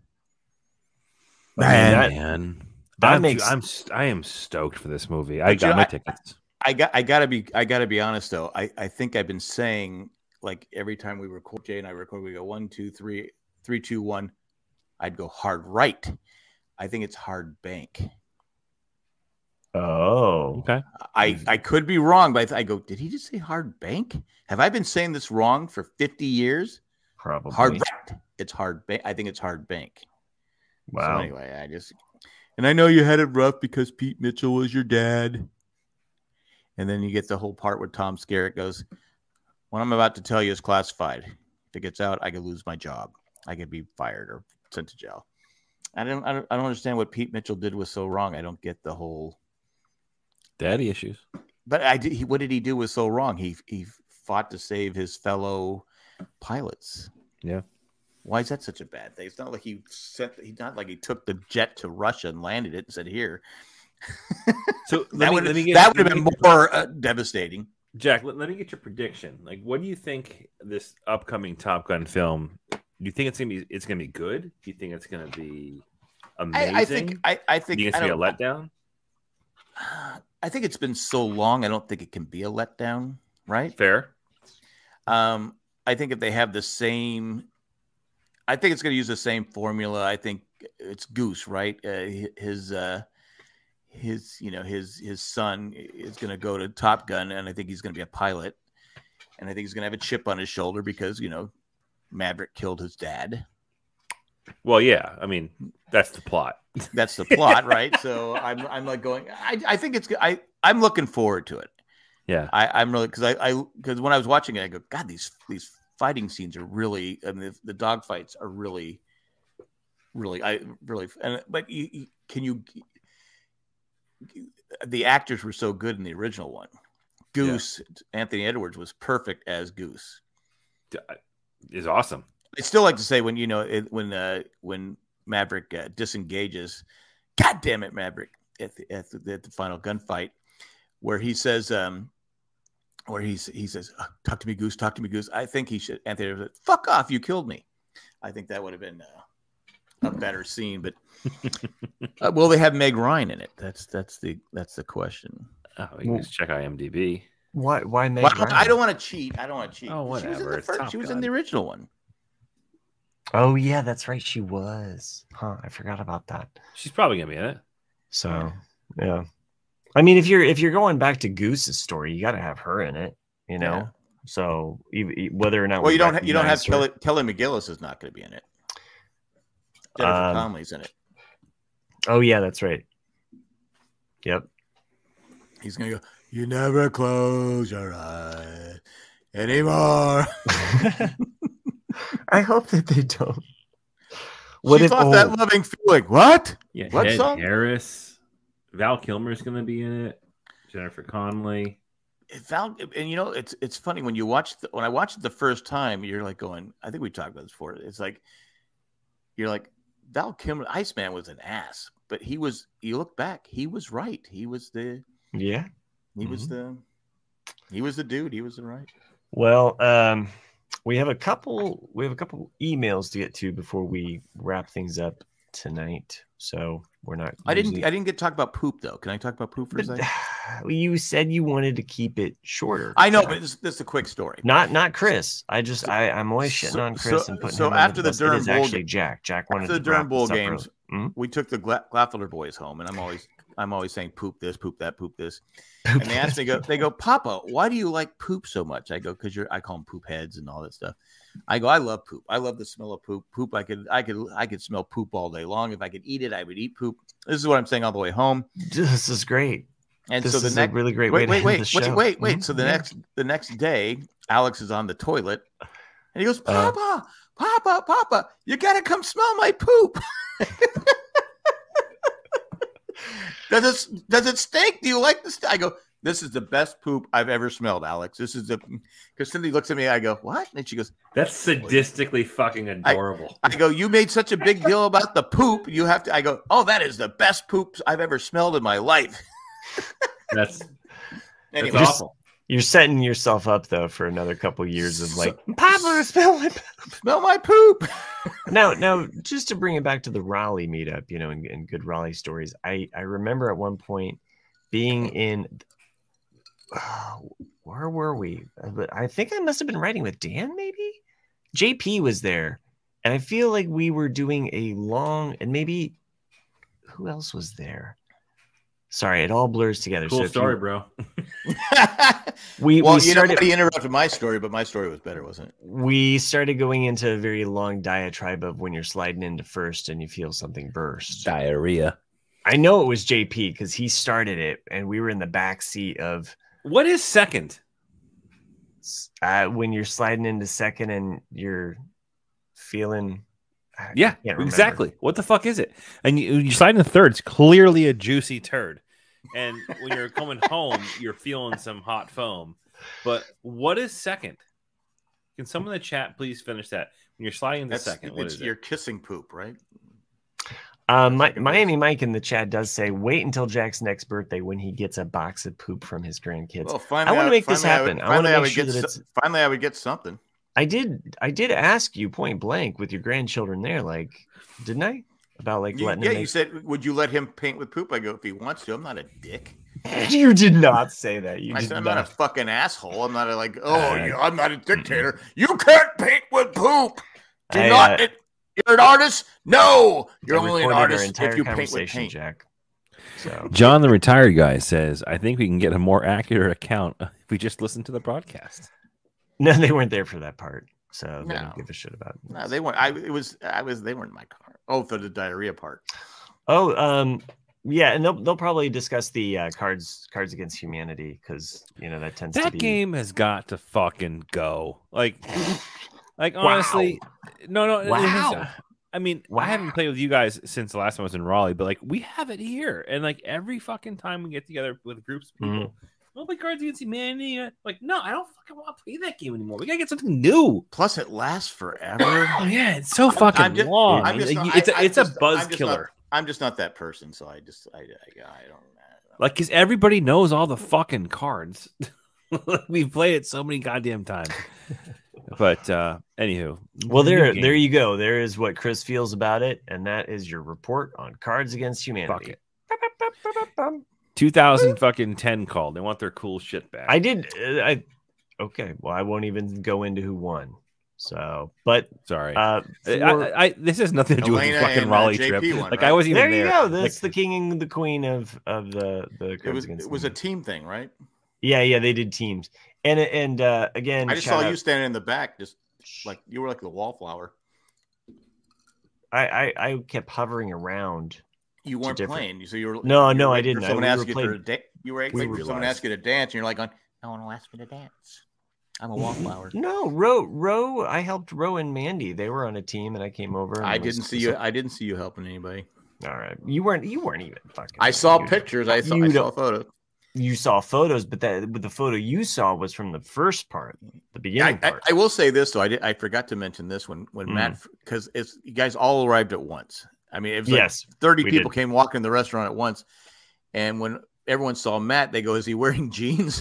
Man. I am stoked for this movie. I got my tickets. I gotta be honest though. I think I've been saying like every time we record, Jay and I record, we go 1, 2, 3, 3, 2, 1. I'd go hard right. I think it's hard bank. Oh, okay. I could be wrong, but I go, did he just say hard bank? Have I been saying this wrong for 50 years? Probably. Hard right. It's hard bank. I think it's hard bank. Wow. So anyway, and I know you had it rough because Pete Mitchell was your dad. And then you get the whole part where Tom Skerritt goes, what I'm about to tell you is classified. If it gets out, I could lose my job. I could be fired or sent to jail. I don't understand what Pete Mitchell did was so wrong. I don't get the whole daddy issues. But what did he do was so wrong? He fought to save his fellow pilots. Yeah. Why is that such a bad thing? It's not like he took the jet to Russia and landed it and said, "Here." So that would have been more devastating. Jack, let me get your prediction. Like, what do you think this upcoming Top Gun film? Do you think it's gonna be good? Do you think it's gonna be amazing? I think do you think it's gonna be a letdown? I think it's been so long. I don't think it can be a letdown. Right? Fair. if they have the same, I think it's going to use the same formula. I think it's Goose, right? His son is going to go to Top Gun, and I think he's going to be a pilot, and I think he's going to have a chip on his shoulder because Maverick killed his dad. Well, yeah, I mean that's the plot. That's the plot, right? So I'm like going. I think it's. I'm looking forward to it. Yeah, I'm really because when I was watching it, I go, God, these fighting scenes are really, and the dog fights are really. But the actors were so good in the original one. Goose, Anthony Edwards was perfect as Goose. Is awesome. I still like to say when when Maverick disengages, God damn it, Maverick at the final gunfight, where he says, talk to me, Goose, talk to me, Goose. I think he should. Anthony Edwards said, fuck off, you killed me. I think that would have been a better scene, but will they have Meg Ryan in it? That's the question. Oh, you can just check IMDb. Why Meg Ryan? I don't want to cheat. Oh, whatever. She was in the original one. Oh yeah, that's right. She was. Huh? I forgot about that. She's probably gonna be in it. So yeah, I mean, if you're going back to Goose's story, you got to have her in it. Yeah. So whether or not you don't have Kelly McGillis is not going to be in it. Jennifer Connelly's in it. Oh yeah, that's right. Yep. He's gonna go. You never close your eyes anymore. I hope that they don't. That loving feeling. What? Yeah. What Ed song? Harris. Val Kilmer's gonna be in it. Jennifer Connelly. It's funny when when I watched it the first time, you're like going. I think we talked about this before. It's like you're like Val Kilmer. Iceman was an ass, but he was. You look back, he was right. He was the. Yeah. He was the dude. He was the right. Well, we have a couple emails to get to before we wrap things up tonight. So we're not. I didn't get to talk about poop though. Can I talk about poop for a second? You said you wanted to keep it shorter. I know, but this is a quick story. Not Chris. I'm always shitting on Chris and putting him after the Durham Bowl actually Jack wanted the Durham Bowl games. Mm-hmm. We took the Glaffelder boys home, and I'm always saying poop this, poop that, poop this. And they asked me, they go, Papa, why do you like poop so much? I go, because I call them poop heads and all that stuff. I go, I love poop. I love the smell of poop. Poop, I could smell poop all day long. If I could eat it, I would eat poop. This is what I'm saying all the way home. This is great. And this so the is next a really great way to end the show. Wait. So the next day, Alex is on the toilet, and he goes, Papa, you gotta come smell my poop. Does it stink? Do you like this? I go, this is the best poop I've ever smelled, Alex. This is because Cindy looks at me. I go, what? And she goes, that's sadistically fucking adorable. I go, you made such a big deal about the poop. You have to. I go, oh, that is the best poop I've ever smelled in my life. That's awful. You're setting yourself up though for another couple years of like, Papa, smell my poop. Now, just to bring it back to the Raleigh meetup, and good Raleigh stories. I remember at one point being in, where were we? I think I must have been writing with Dan. Maybe JP was there, and I feel like we were doing a long, and maybe who else was there? Sorry, it all blurs together. Cool story, bro. we started. Nobody interrupted my story, but my story was better, wasn't it? We started going into a very long diatribe of when you're sliding into first and you feel something burst. Diarrhea. I know it was JP because he started it, and we were in the back seat of. What is second? When you're sliding into second and you're feeling. Yeah, exactly. What the fuck is it? And you slide into third. It's clearly a juicy turd. And when you're coming home, you're feeling some hot foam. But what is second? Can someone in the chat please finish that? When you're sliding into second, what is it? You're kissing poop, right? Miami Mike in the chat does say, wait until Jack's next birthday when he gets a box of poop from his grandkids. Well, I want to make this happen. I want to make sure that it's. Finally, I would get something. I did ask you point blank with your grandchildren there, like, didn't I? About like letting him. You said, would you let him paint with poop? I go, if he wants to. I'm not a dick. You did not say that. I said I'm not a fucking asshole. I'm not I'm not a dictator. You can't paint with poop. You're an artist? No. You're only an artist if you paint with paint. Jack. So John, the retired guy, says, I think we can get a more accurate account if we just listen to the broadcast. No, they weren't there for that part. So they didn't give a shit about it. No, they weren't. They weren't in my car. Oh, for the diarrhea part. Oh, yeah, and they'll probably discuss the Cards Against Humanity because that tends to be. That game has got to fucking go. Like honestly, no. Wow. I mean, I haven't played with you guys since the last time I was in Raleigh, but like we have it here, and like every fucking time we get together with groups of people, we'll play Cards Against Humanity. Like, no, I don't fucking want to play that game anymore. We gotta get something new. Plus, it lasts forever. Oh yeah, it's so fucking long. It's a buzz killer. I'm just not that person, so I don't. Like, because everybody knows all the fucking cards. We've played it so many goddamn times. But anywho, well, there you go. There is what Chris feels about it, and that is your report on Cards Against Humanity. 2010 called. They want their cool shit back. Okay. Well, I won't even go into who won. So, but sorry, this has nothing to do with the fucking Raleigh trip. One, like right? I wasn't even there. You there. go. That's the king and the queen of the. It was a team thing, right? Yeah, they did teams, and again, I just saw you standing in the back, just like you were like the wallflower. I kept hovering around. You weren't playing, so you were. No, I didn't. Someone asked you someone asked you to dance, and you're like, "No one will ask me to dance. I'm a wallflower." No, Ro. I helped Ro and Mandy. They were on a team, and I came over. I didn't see you helping anybody. All right, you weren't even fucking. I saw pictures. I saw photos. You saw photos, but the photo you saw was from the first part, the beginning part. I will say this though. I forgot to mention this when Matt, because you guys all arrived at once. I mean, it was like 30 people came walking in the restaurant at once, and when everyone saw Matt, they go, "Is he wearing jeans?"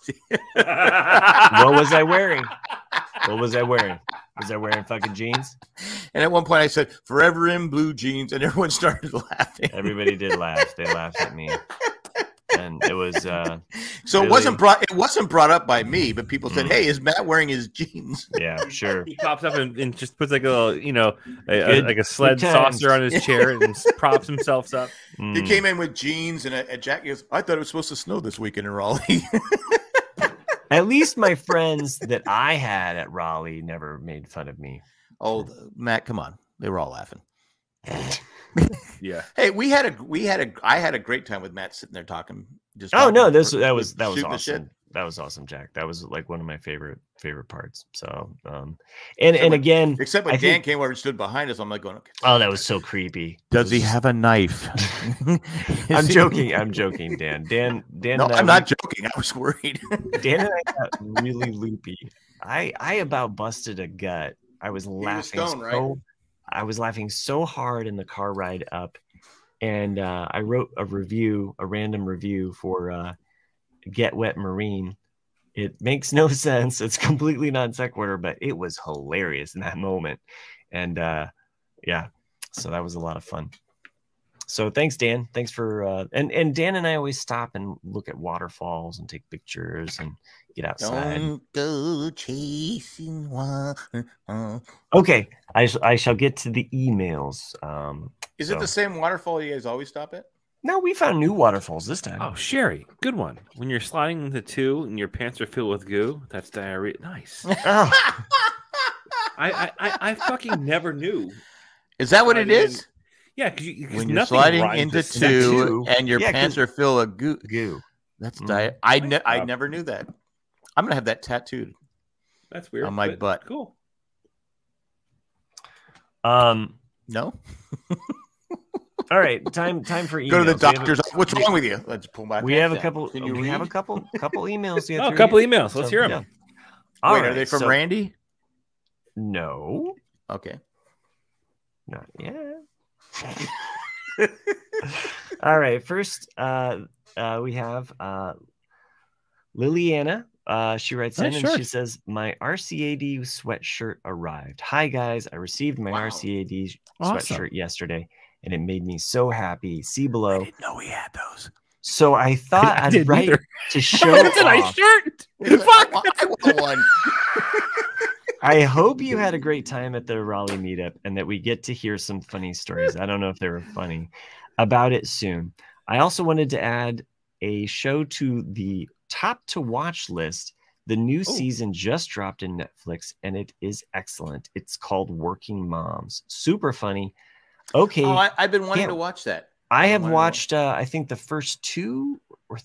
What was I wearing? Was I wearing fucking jeans? And at one point I said, "Forever in blue jeans," and everyone started laughing. Everybody did laugh. They laughed at me. And it was so really... it wasn't brought up by me, but people said, "Hey, is Matt wearing his jeans?" Yeah, sure. He pops up and just puts like a little, like a sled saucer on his chair and props himself up. He came in with jeans and a jacket. He goes, "I thought it was supposed to snow this weekend in Raleigh." At least my friends that I had at Raleigh never made fun of me. Oh, Matt, come on. They were all laughing. Yeah. Hey, I had a great time with Matt sitting there talking. That was awesome. That was awesome, Jack. That was like one of my favorite parts. So, again, except when Dan came over and stood behind us, I'm like going, okay, "Oh, that was so creepy." Does he have a knife? I'm joking, Dan. Dan. No, I'm not joking. I was worried. Dan and I got really loopy. I about busted a gut. I was laughing. I was laughing so hard in the car ride up, and I wrote a random review for Get Wet Marine. It makes no sense. It's completely non sequitur, but it was hilarious in that moment. And so that was a lot of fun. So thanks, Dan. Thanks for and Dan and I always stop and look at waterfalls and take pictures and get outside. Don't go chasing water. Okay, I shall get to the emails. Is it the same waterfall you guys always stop at? No, we found new waterfalls this time. Oh, Sherry, good one. When you're sliding into two and your pants are filled with goo, that's diarrhea. Nice. Oh. I fucking never knew. Is that what it is? Yeah, because when you're sliding into two and your pants are filled with goo. That's diet. I never knew that. I'm gonna have that tattooed. That's weird on my butt. Cool. No. All right, time for emails. Go to the doctor's. What's wrong with you? Let's pull back. We have a couple. We have a couple emails. Oh, a couple emails. Let's hear them. Yeah. Wait, are they from Randy? No. Okay. Not yet. All right. First, we have Liliana. She writes in and she says, "My RCAD sweatshirt arrived. Hi guys, I received my RCAD sweatshirt yesterday, and it made me so happy. See below." I didn't know we had those. So I thought I I'd didn't write either. to show It's a nice off. shirt. I want one. I hope you had a great time at the Raleigh meetup and that we get to hear some funny stories. I don't know if they were funny about it soon. I also wanted to add a show to the top to watch list. The new season just dropped in Netflix and it is excellent. It's called Working Moms. Super funny. Okay. Oh, I've been wanting to watch that. I have watched, I think the first two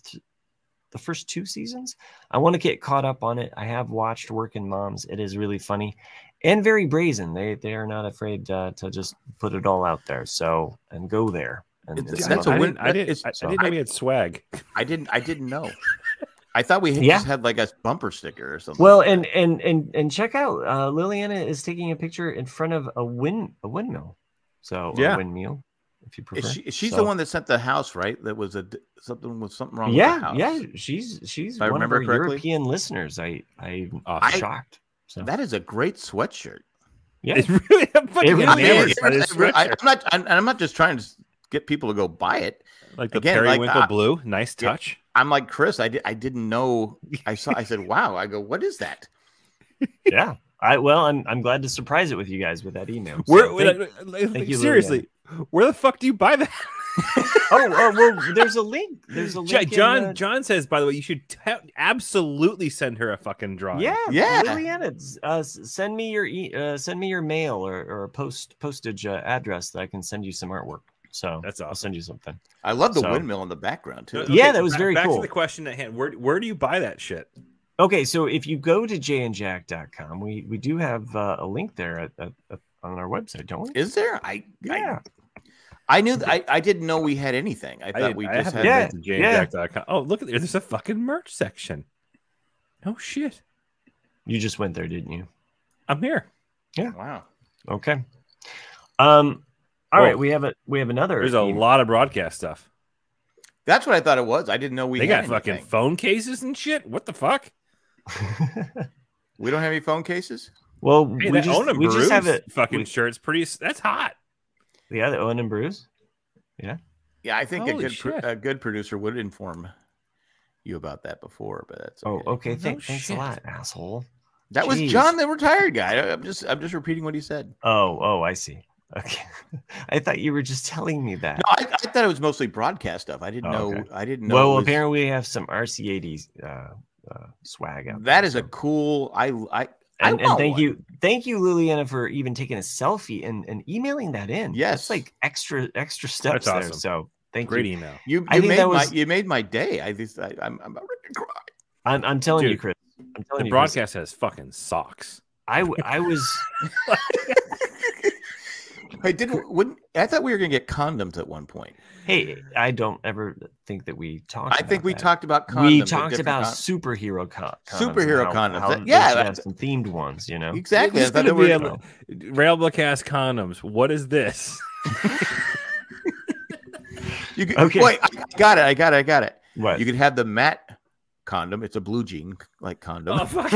seasons. I want to get caught up on it. I have watched Working Moms. It is really funny and very brazen. They are not afraid to just put it all out there. So, and go there. And That's I a win. didn't know we had swag. I didn't know. I thought we just had like a bumper sticker or something. Well, and check out Liliana is taking a picture in front of a windmill. So a windmill, if you prefer. She's the one that sent the house, right? That was something wrong with the house. Yeah, she's if I one of remember our correctly. European listeners. I'm shocked. So That is a great sweatshirt. yeah, It's really a fucking really enamored is. by this sweatshirt. I'm not just trying to get people to go buy it. Like the Again, periwinkle blue, nice touch. I'm like Chris. I didn't know. I said, wow. I go, what is that? yeah. I'm glad to surprise it with you guys with that email. So thank you, Seriously, where the fuck do you buy that? well, there's a link. There's a link. John says, by the way, you should absolutely send her a fucking drawing. Yeah. Liliana, send me your mail or a postage address that I can send you some artwork. So That's awesome. I'll send you something. I love the windmill in the background too. Yeah, that was very back cool. to the question at hand. Where do you buy that shit? Okay, so if you go to jandjack.com, we do have a link there on our website, don't we? Is there? Yeah. I knew I didn't know we had anything. I thought we just had. Yeah. jandjack.com. Oh, look at there. There's a fucking merch section. No shit. You just went there, didn't you? I'm here. Yeah. Wow. Okay. All right, we have another. There's a lot of broadcast stuff. That's what I thought it was. I didn't know we. They had got fucking anything. phone cases and shit. What the fuck? We don't have any phone cases. Well, Hey, we that Owen and just have it. fucking shirt's pretty. That's hot. Yeah, the Owen and Bruce. Yeah. Yeah, I think Holy a good producer would inform you about that before, but that's okay. Oh, okay. No Thanks a shit. lot, asshole. That was Jeez. John, the retired guy. I'm just repeating what he said. Oh, I see. Okay. I thought you were just telling me that. No, I thought it was mostly broadcast stuff. I didn't know. Okay. I didn't know. Well, it was- apparently we have some RC80 swag out that there, is a so. cool. And want thank one. you, Liliana, for even taking a selfie and emailing that in. Yes. That's like extra steps That's there. awesome. So thank Great you. email. You made my day. I'm about ready to cry. I'm telling you, Dude, Chris. I'm telling The you, Chris, broadcast has fucking socks. I was. I thought we were gonna get condoms at one point. Hey, I don't ever think that we talked. I think about we that. talk about condoms. We at talked different about con- superhero condoms. Superhero and condoms. how That- they yeah, should have that's- some themed ones. You know. exactly. I It's thought gonna there be were- a Railbook condoms. What is this? You could, Okay. Wait, I got it. What? You could have the matte condom. It's a blue jean like condom. Oh fuck!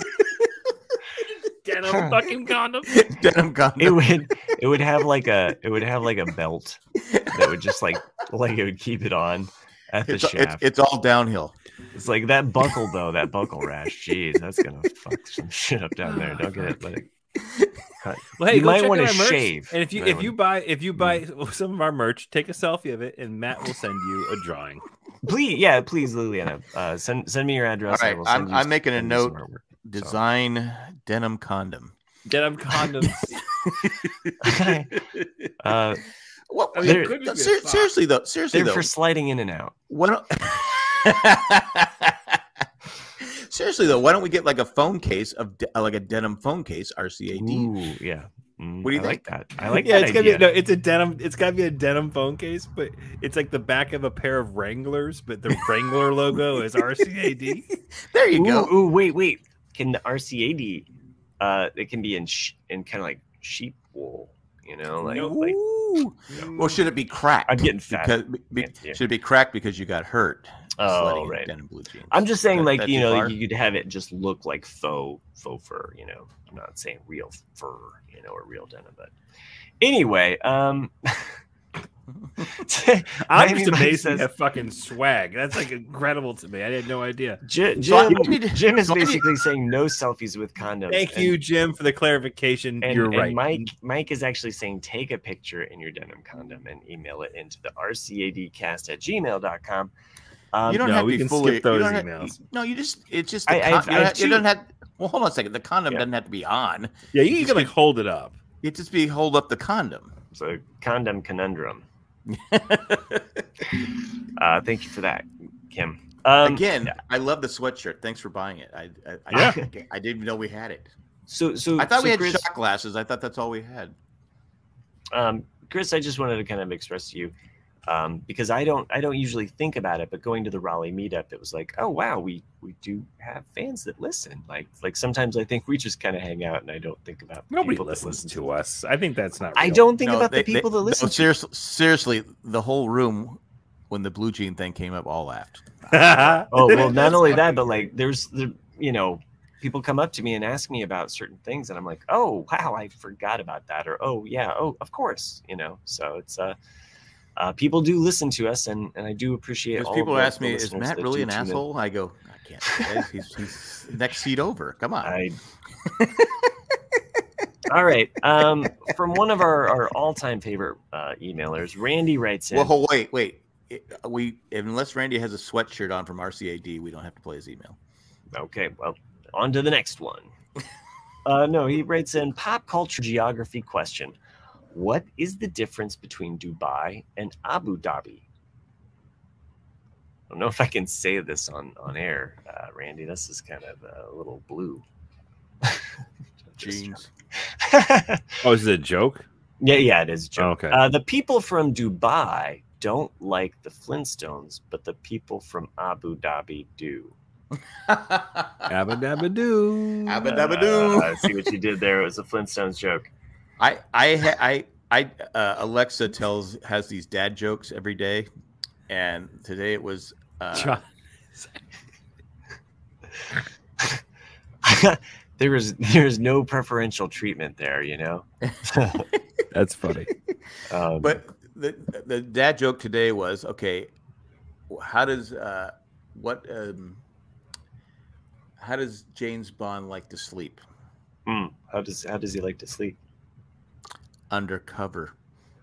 Denim fucking condom. Denim condom. it would have like a belt that would just like it would keep it on at the shaft. It's all downhill. It's like that buckle though, that buckle rash. Jeez, that's gonna fuck some shit up down there. Don't get it. Let it cut. Well, hey, You go might check wanna out our merch. shave. And if you buy some of our merch, take a selfie of it, and Matt will send you a drawing. Please, Liliana, send me your address. All I right, will send you I'm making a send you some note. artwork. Design denim condom. Denim condoms. Well, I mean, They're- it could be a seriously though, They're for sliding in and out. why don't seriously though, why don't we get like a phone case of like a denim phone case, RCAD? Ooh, yeah. What do you I think? like that. I like Yeah, that it's gonna be idea. it's a denim. It's gotta be a denim phone case, but it's like the back of a pair of Wranglers, but the Wrangler logo is RCAD. There you go. Ooh, wait. Can the RCAD? It can be in kind of like sheep wool. You know, like Ooh. Well, should it be cracked? I'm getting fat. Should it be cracked because you got hurt? Oh, sledding in right. denim blue jeans? I'm just saying, like, That you too know, far? like you could have it just look like faux fur. You know, I'm not saying real fur, you know, or real denim, but anyway, I'm Miami just Mike amazed says- you have fucking swag. That's like incredible to me. I had no idea. Jim is basically saying no selfies with condoms. Thank you, Jim, for the clarification. And, You're and right. Mike is actually saying take a picture in your denim condom and email it into the rcadcast@gmail.com. You don't no, have we to can be fully. skip those you don't emails. it's just. The you don't have. Well, hold on a second. The condom Yeah. doesn't have to be on. Yeah, you can like hold it up. It just be hold up the condom. It's a condom conundrum. Thank you for that, Kim. Again, I love the sweatshirt. Thanks for buying it. I didn't even know we had it. So I thought we had Chris, shot glasses. I thought that's all we had. Chris, I just wanted to kind of express to you, because I don't usually think about it, but going to the Raleigh meetup, it was like, oh wow, we do have fans that listen. Like sometimes I think we just kind of hang out, and I don't think about Nobody people that listens listen to us. I think that's not real. I don't think about the people that listen. No, seriously, the whole room when the blue jean thing came up, all laughed. Oh well, not only that, but like there's people come up to me and ask me about certain things, and I'm like, oh wow, I forgot about that, or oh yeah, oh of course, So it's people do listen to us, and I do appreciate. Because all people of the ask me, "Is listeners Matt that really do an tune in. asshole?" I go, "I can't. He's next seat over. Come on." All right. From one of our all-time favorite emailers, Randy writes in. Well, wait. Unless Randy has a sweatshirt on from RCAD, we don't have to play his email. Okay, well, on to the next one. No, he writes in pop culture geography question. What is the difference between Dubai and Abu Dhabi? I don't know if I can say this on air, Randy. This is kind of a little blue. Jeans. Oh, is it a joke? Yeah, it is a joke. Okay. The people from Dubai don't like the Flintstones, but the people from Abu Dhabi do. Abba dabba doo. Abba dabba doo. I see what you did there. It was a Flintstones joke. Alexa has these dad jokes every day, and today it was. There's no preferential treatment there, That's funny. But the dad joke today was, okay, how does James Bond like to sleep? How does he like to sleep? Undercover.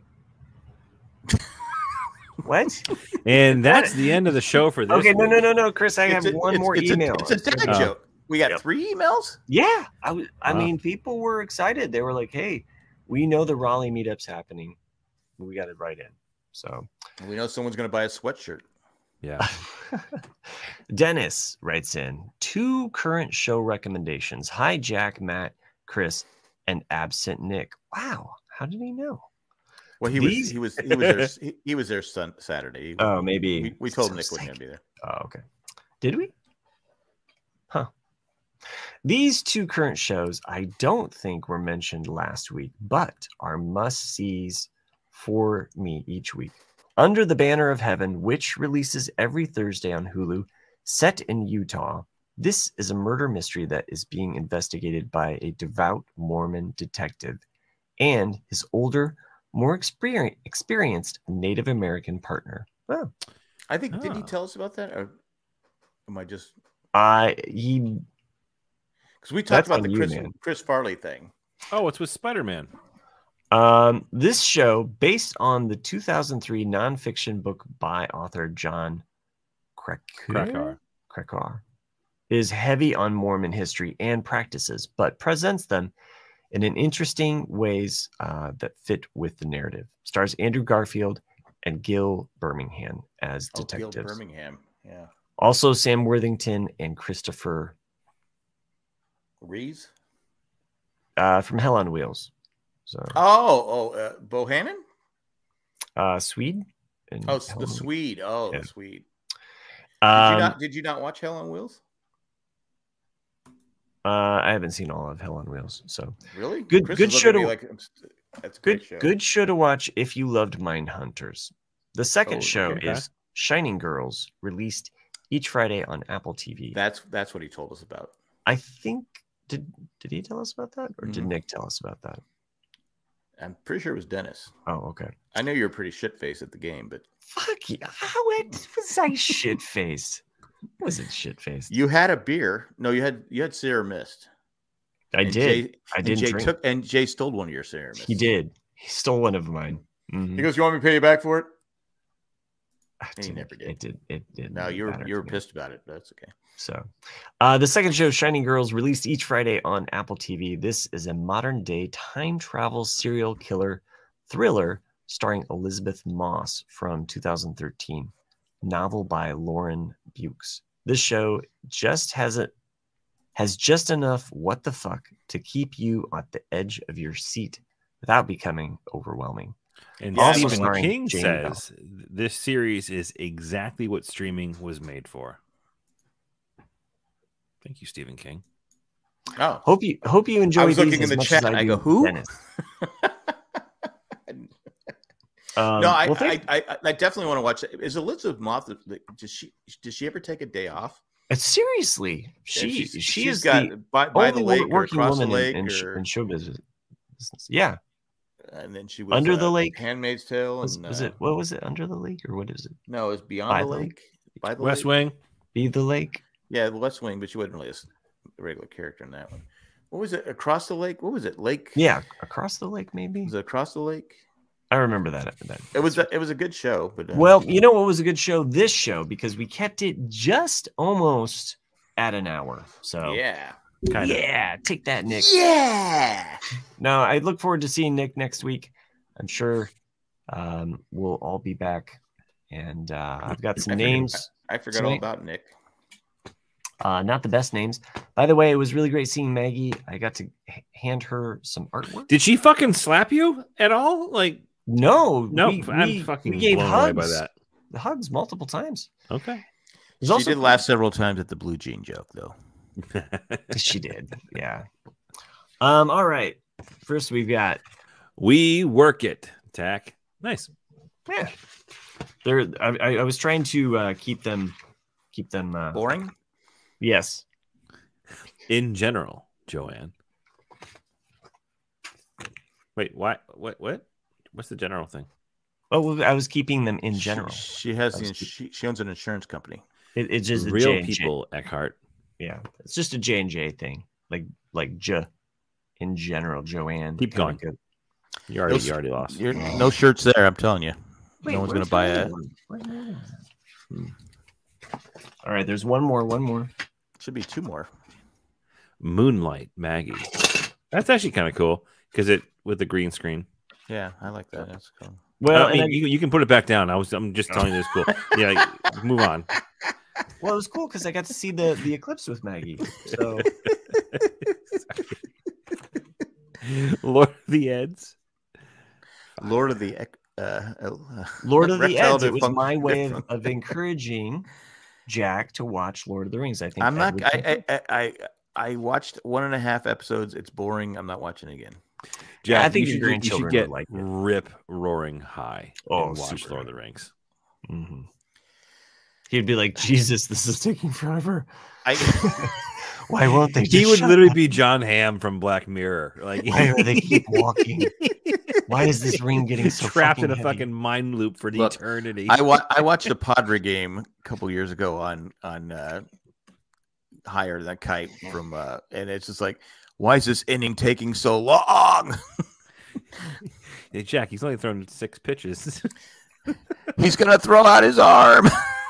What? And that's the end of the show for this. Okay, week. no, Chris, I have one more email. It's a dad joke. We got 3 emails? Yeah. I mean, people were excited. They were like, hey, we know the Raleigh meetup's happening. We got it right in. So we know someone's going to buy a sweatshirt. Yeah. Dennis writes in 2 current show recommendations. Hi, Jack, Matt, Chris, and absent Nick. Wow. How did he know? Well, he was there Saturday. Oh, maybe we told Nick wasn't going to be there. Oh, okay. Did we? Huh. These 2 current shows I don't think were mentioned last week, but are must-sees for me each week. Under the Banner of Heaven, which releases every Thursday on Hulu, set in Utah, this is a murder mystery that is being investigated by a devout Mormon detective and his older, more experienced Native American partner. Oh. I think, did he tell us about that? Or am I just... Because we talked about the Chris Farley thing. Oh, it's with Spider-Man. This show, based on the 2003 nonfiction book by author John Krakauer, is heavy on Mormon history and practices, but presents them in an interesting ways that fit with the narrative. Stars Andrew Garfield and Gil Birmingham as detectives. Gil Birmingham, yeah. Also Sam Worthington and Christopher Reeves from Hell on Wheels. So Bohannon? Swede. The Swede. Oh, yeah. The Swede. Did you not watch Hell on Wheels? I haven't seen all of Hell on Wheels, so really good show to that's a great show. Good show to watch if you loved Mindhunters. The second show is Shining Girls, released each Friday on Apple TV. That's what he told us about. I think did he tell us about that, or did Nick tell us about that? I'm pretty sure it was Dennis. Oh, okay. I know you're a pretty shit face at the game, but Fuck you. How was I shit faced? Wasn't shit faced. you had a beer. No, you had Sierra Mist. I did. I didn't Jay drink. and Jay stole one of your Sierra Mist. He did. He stole one of mine. Mm-hmm. He goes, "You want me to pay you back for it?" And he never did. It did. No, you were pissed about it. That's okay. So, the second show, Shining Girls, released each Friday on Apple TV. This is a modern day time travel serial killer thriller starring Elizabeth Moss from 2013, novel by Lauren Bukes. This show just has just enough what the fuck to keep you at the edge of your seat without becoming overwhelming. And Also Stephen starring King Jane says this series is exactly what streaming was made for. Thank you, Stephen King. Oh, Hope you enjoy. I was these looking in as the much chat. as I do, go, who? Dennis. No, well, I definitely want to watch it. Is Elizabeth Moss? Does she ever take a day off? Seriously, she she's is got the by the only lake or working across the woman lake in show business. Yeah, and then she was Under the Lake. Handmaid's Tale. was it? What was it? Under the Lake, or what is it? No, it was Beyond By the the Lake. By the West Lake. Wing. Be the Lake. Yeah, the West Wing, but she wasn't really a regular character in that one. What was it? Across the Lake? What was it? Lake? Yeah, Across the Lake, maybe. Was it Across the Lake? I remember that. It was a good show, but Well, you know what was a good show? This show, because we kept it just almost at an hour. So yeah, yeah, take that, Nick. yeah. No, I look forward to seeing Nick next week. I'm sure we'll all be back, and I've got some names. I forgot all about Nick. Not the best names. By the way, it was really great seeing Maggie. I got to hand her some artwork. Did she fucking slap you at all? Like, No, I'm fucking we gave blown hugs. away by that. The hugs multiple times. Okay. She did laugh several times at the blue jean joke, though. She did, yeah. All right. First, we've got We Work It. Tack. Nice. yeah. I was trying to keep them Boring. Yes. In general, Joanne. Wait, what? What's the general thing? Oh, I was keeping them in general. She owns an insurance company. It's just a Real J&J. people, Eckhart. Yeah, it's just a J&J thing, like J in general. Joanne. Keep going. You already lost. No shirts there. I'm telling you. Wait, no one's gonna buy it. All right, there's one more. Should be two more. Moonlight Maggie. That's actually kind of cool because it with the green screen. Yeah, I like that. That's cool. Well, I mean, you can put it back down. I'm just telling you this cool. Yeah, move on. Well, it was cool because I got to see the eclipse with Maggie. So Lord of the Eds. Lord of the Lord of the Reptile Eds. It was Defunct- my way of encouraging Jack to watch Lord of the Rings. I think I'm that not. would- I watched 1.5 episodes. It's boring. I'm not watching it again. Jack, I think you your should grandchildren get would like it. rip roaring high. Oh, and watch super Lord of the Rings. Mhm. He'd be like, Jesus, this is taking forever. Why won't they? He just would shut literally up? be John Hamm from Black Mirror. Like, Why do they keep walking? Why is this ring getting so trapped in a heavy? fucking mind loop for Look, eternity? I watched a Padre game a couple years ago on Higher Than Kite from and it's just like, why is this inning taking so long? Hey, Jack, he's only thrown 6 pitches. He's gonna throw out his arm.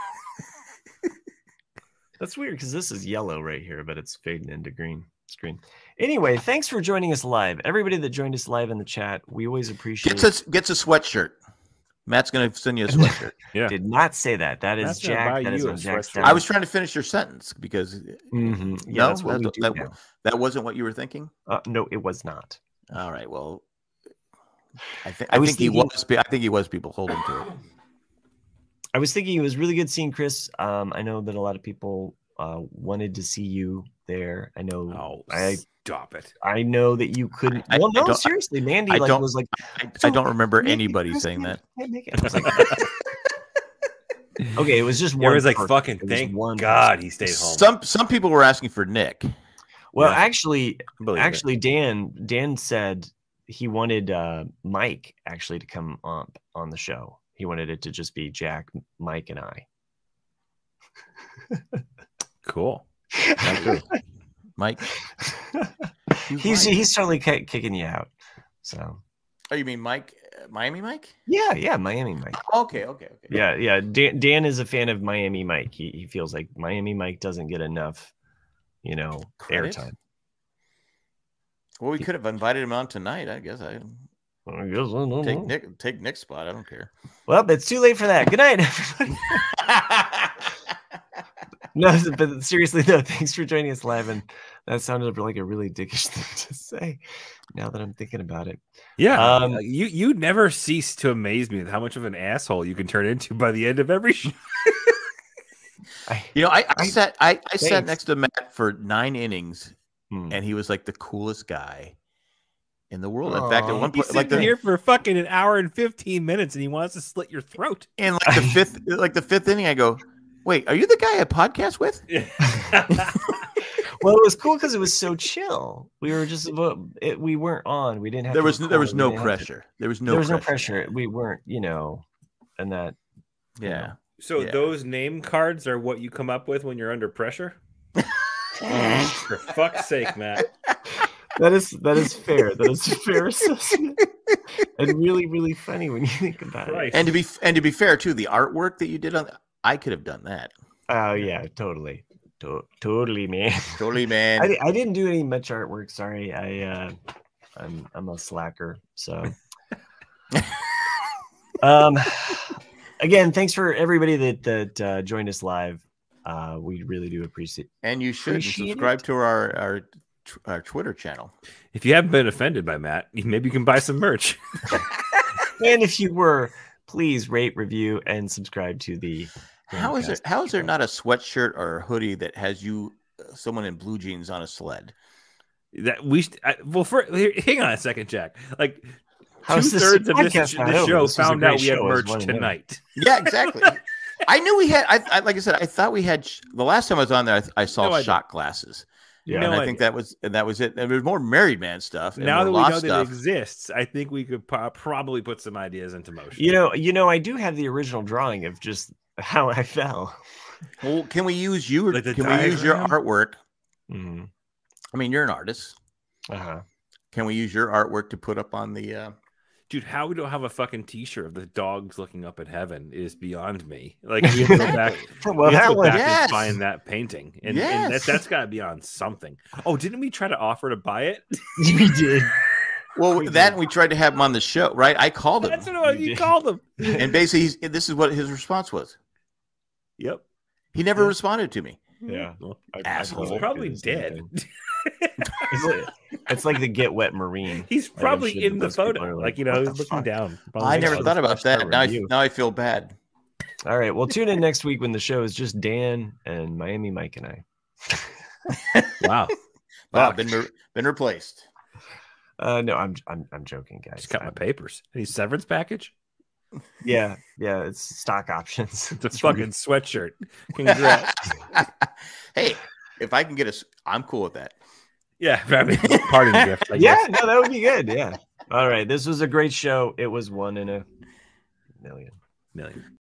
That's weird because this is yellow right here, but it's fading into green screen. Anyway, thanks for joining us live. Everybody that joined us live in the chat, we always appreciate it. Gets a sweatshirt. Matt's gonna send you a sweatshirt. Yeah. Did not say that. That is That's gonna Jack. buy That is you on a Jack's sweatshirt. I was trying to finish your sentence because Mhm. Yeah, no, that's what we do now. that wasn't what you were thinking. No, it was not. All right. Well, I think he was. People hold him to it. I was thinking it was really good seeing Chris. I know that a lot of people wanted to see you there. I know. Stop it. I know that you couldn't. I Well, no, don't- seriously, Mandy I don't- was like. I don't remember Nick, anybody Chris, saying Nick, that. Nick. I was like, okay, it was just one. There was like person. fucking It was thank one God person. he stayed home. Some people were asking for Nick. Well, Yeah. actually, Believe it. Dan said he wanted Mike actually to come up on the show. He wanted it to just be Jack, Mike, and I. Cool. Mike. He's totally kicking you out. So. Oh, you mean Mike? Miami Mike? Yeah, Miami Mike. Okay. Yeah. Dan is a fan of Miami Mike. He feels like Miami Mike doesn't get enough, airtime. Well, we could have invited him on tonight. I guess I don't take Nick's spot. I don't care. Well, it's too late for that. Good night, everybody. No, but seriously though, thanks for joining us live. And that sounded like a really dickish thing to say. Now that I'm thinking about it, yeah, you never cease to amaze me with how much of an asshole you can turn into by the end of every show. I sat next to Matt for 9 innings, and he was like the coolest guy in the world. In fact, at one point, like here for fucking an hour and 15 minutes, and he wants to slit your throat. And like the fifth inning, I go, "Wait, are you the guy I podcast with?" Well, it was cool because it was so chill. We were just we weren't on. We didn't have. There was no pressure. There was no pressure. We weren't, and that. Yeah. So those name cards are what you come up with when you're under pressure. For fuck's sake, Matt. That is fair. That is a fair assessment, and really, really funny when you think about it. And to be fair too, the artwork that you did I could have done that. Oh yeah, totally. Totally, man. Totally, man. I didn't do any much artwork. Sorry, I'm a slacker. So, again, thanks for everybody that joined us live. We really do appreciate. And you should subscribe to our Twitter channel. If you haven't been offended by Matt, maybe you can buy some merch. And if you were, please rate, review, and subscribe to the. How is there not a sweatshirt or a hoodie that has someone in blue jeans on a sled? That hang on a second, Jack. Like 2/3 of this show found out we had merch tonight. Yeah, exactly. I knew we had. Like I said, I thought we had. The last time I was on there, I saw shot glasses. Yeah, and I think that was it. And there's more married man stuff. Now that we know that it exists, I think we could probably put some ideas into motion. I do have the original drawing of just how I fell. Well, can we use you? Like can we use your artwork? Mm-hmm. I mean, you're an artist. Can we use your artwork to put up on the? Dude, how we don't have a fucking T-shirt of the dogs looking up at heaven is beyond me. Like we have to go back, and find that painting, and that's got to be on something. Oh, didn't we try to offer to buy it? We did. Well, we tried to have him on the show, right? I called him. That's what you called him, and basically, this is what his response was. Yep, he never responded to me. Yeah, asshole. He's probably dead. It's like the Get Wet Marine. He's probably in the photo. He's looking down. I never thought about that. Now I feel bad. All right. Well, tune in next week when the show is just Dan and Miami Mike and I. Wow. Been replaced. No, I'm joking, guys. Just got my papers. Any severance package? Yeah. It's stock options. It's a fucking sweatshirt. Congrats. Hey, if I can get I'm cool with that. Yeah, parting gift. Yeah, no, that would be good. Yeah. All right. This was a great show. It was 1 in a million.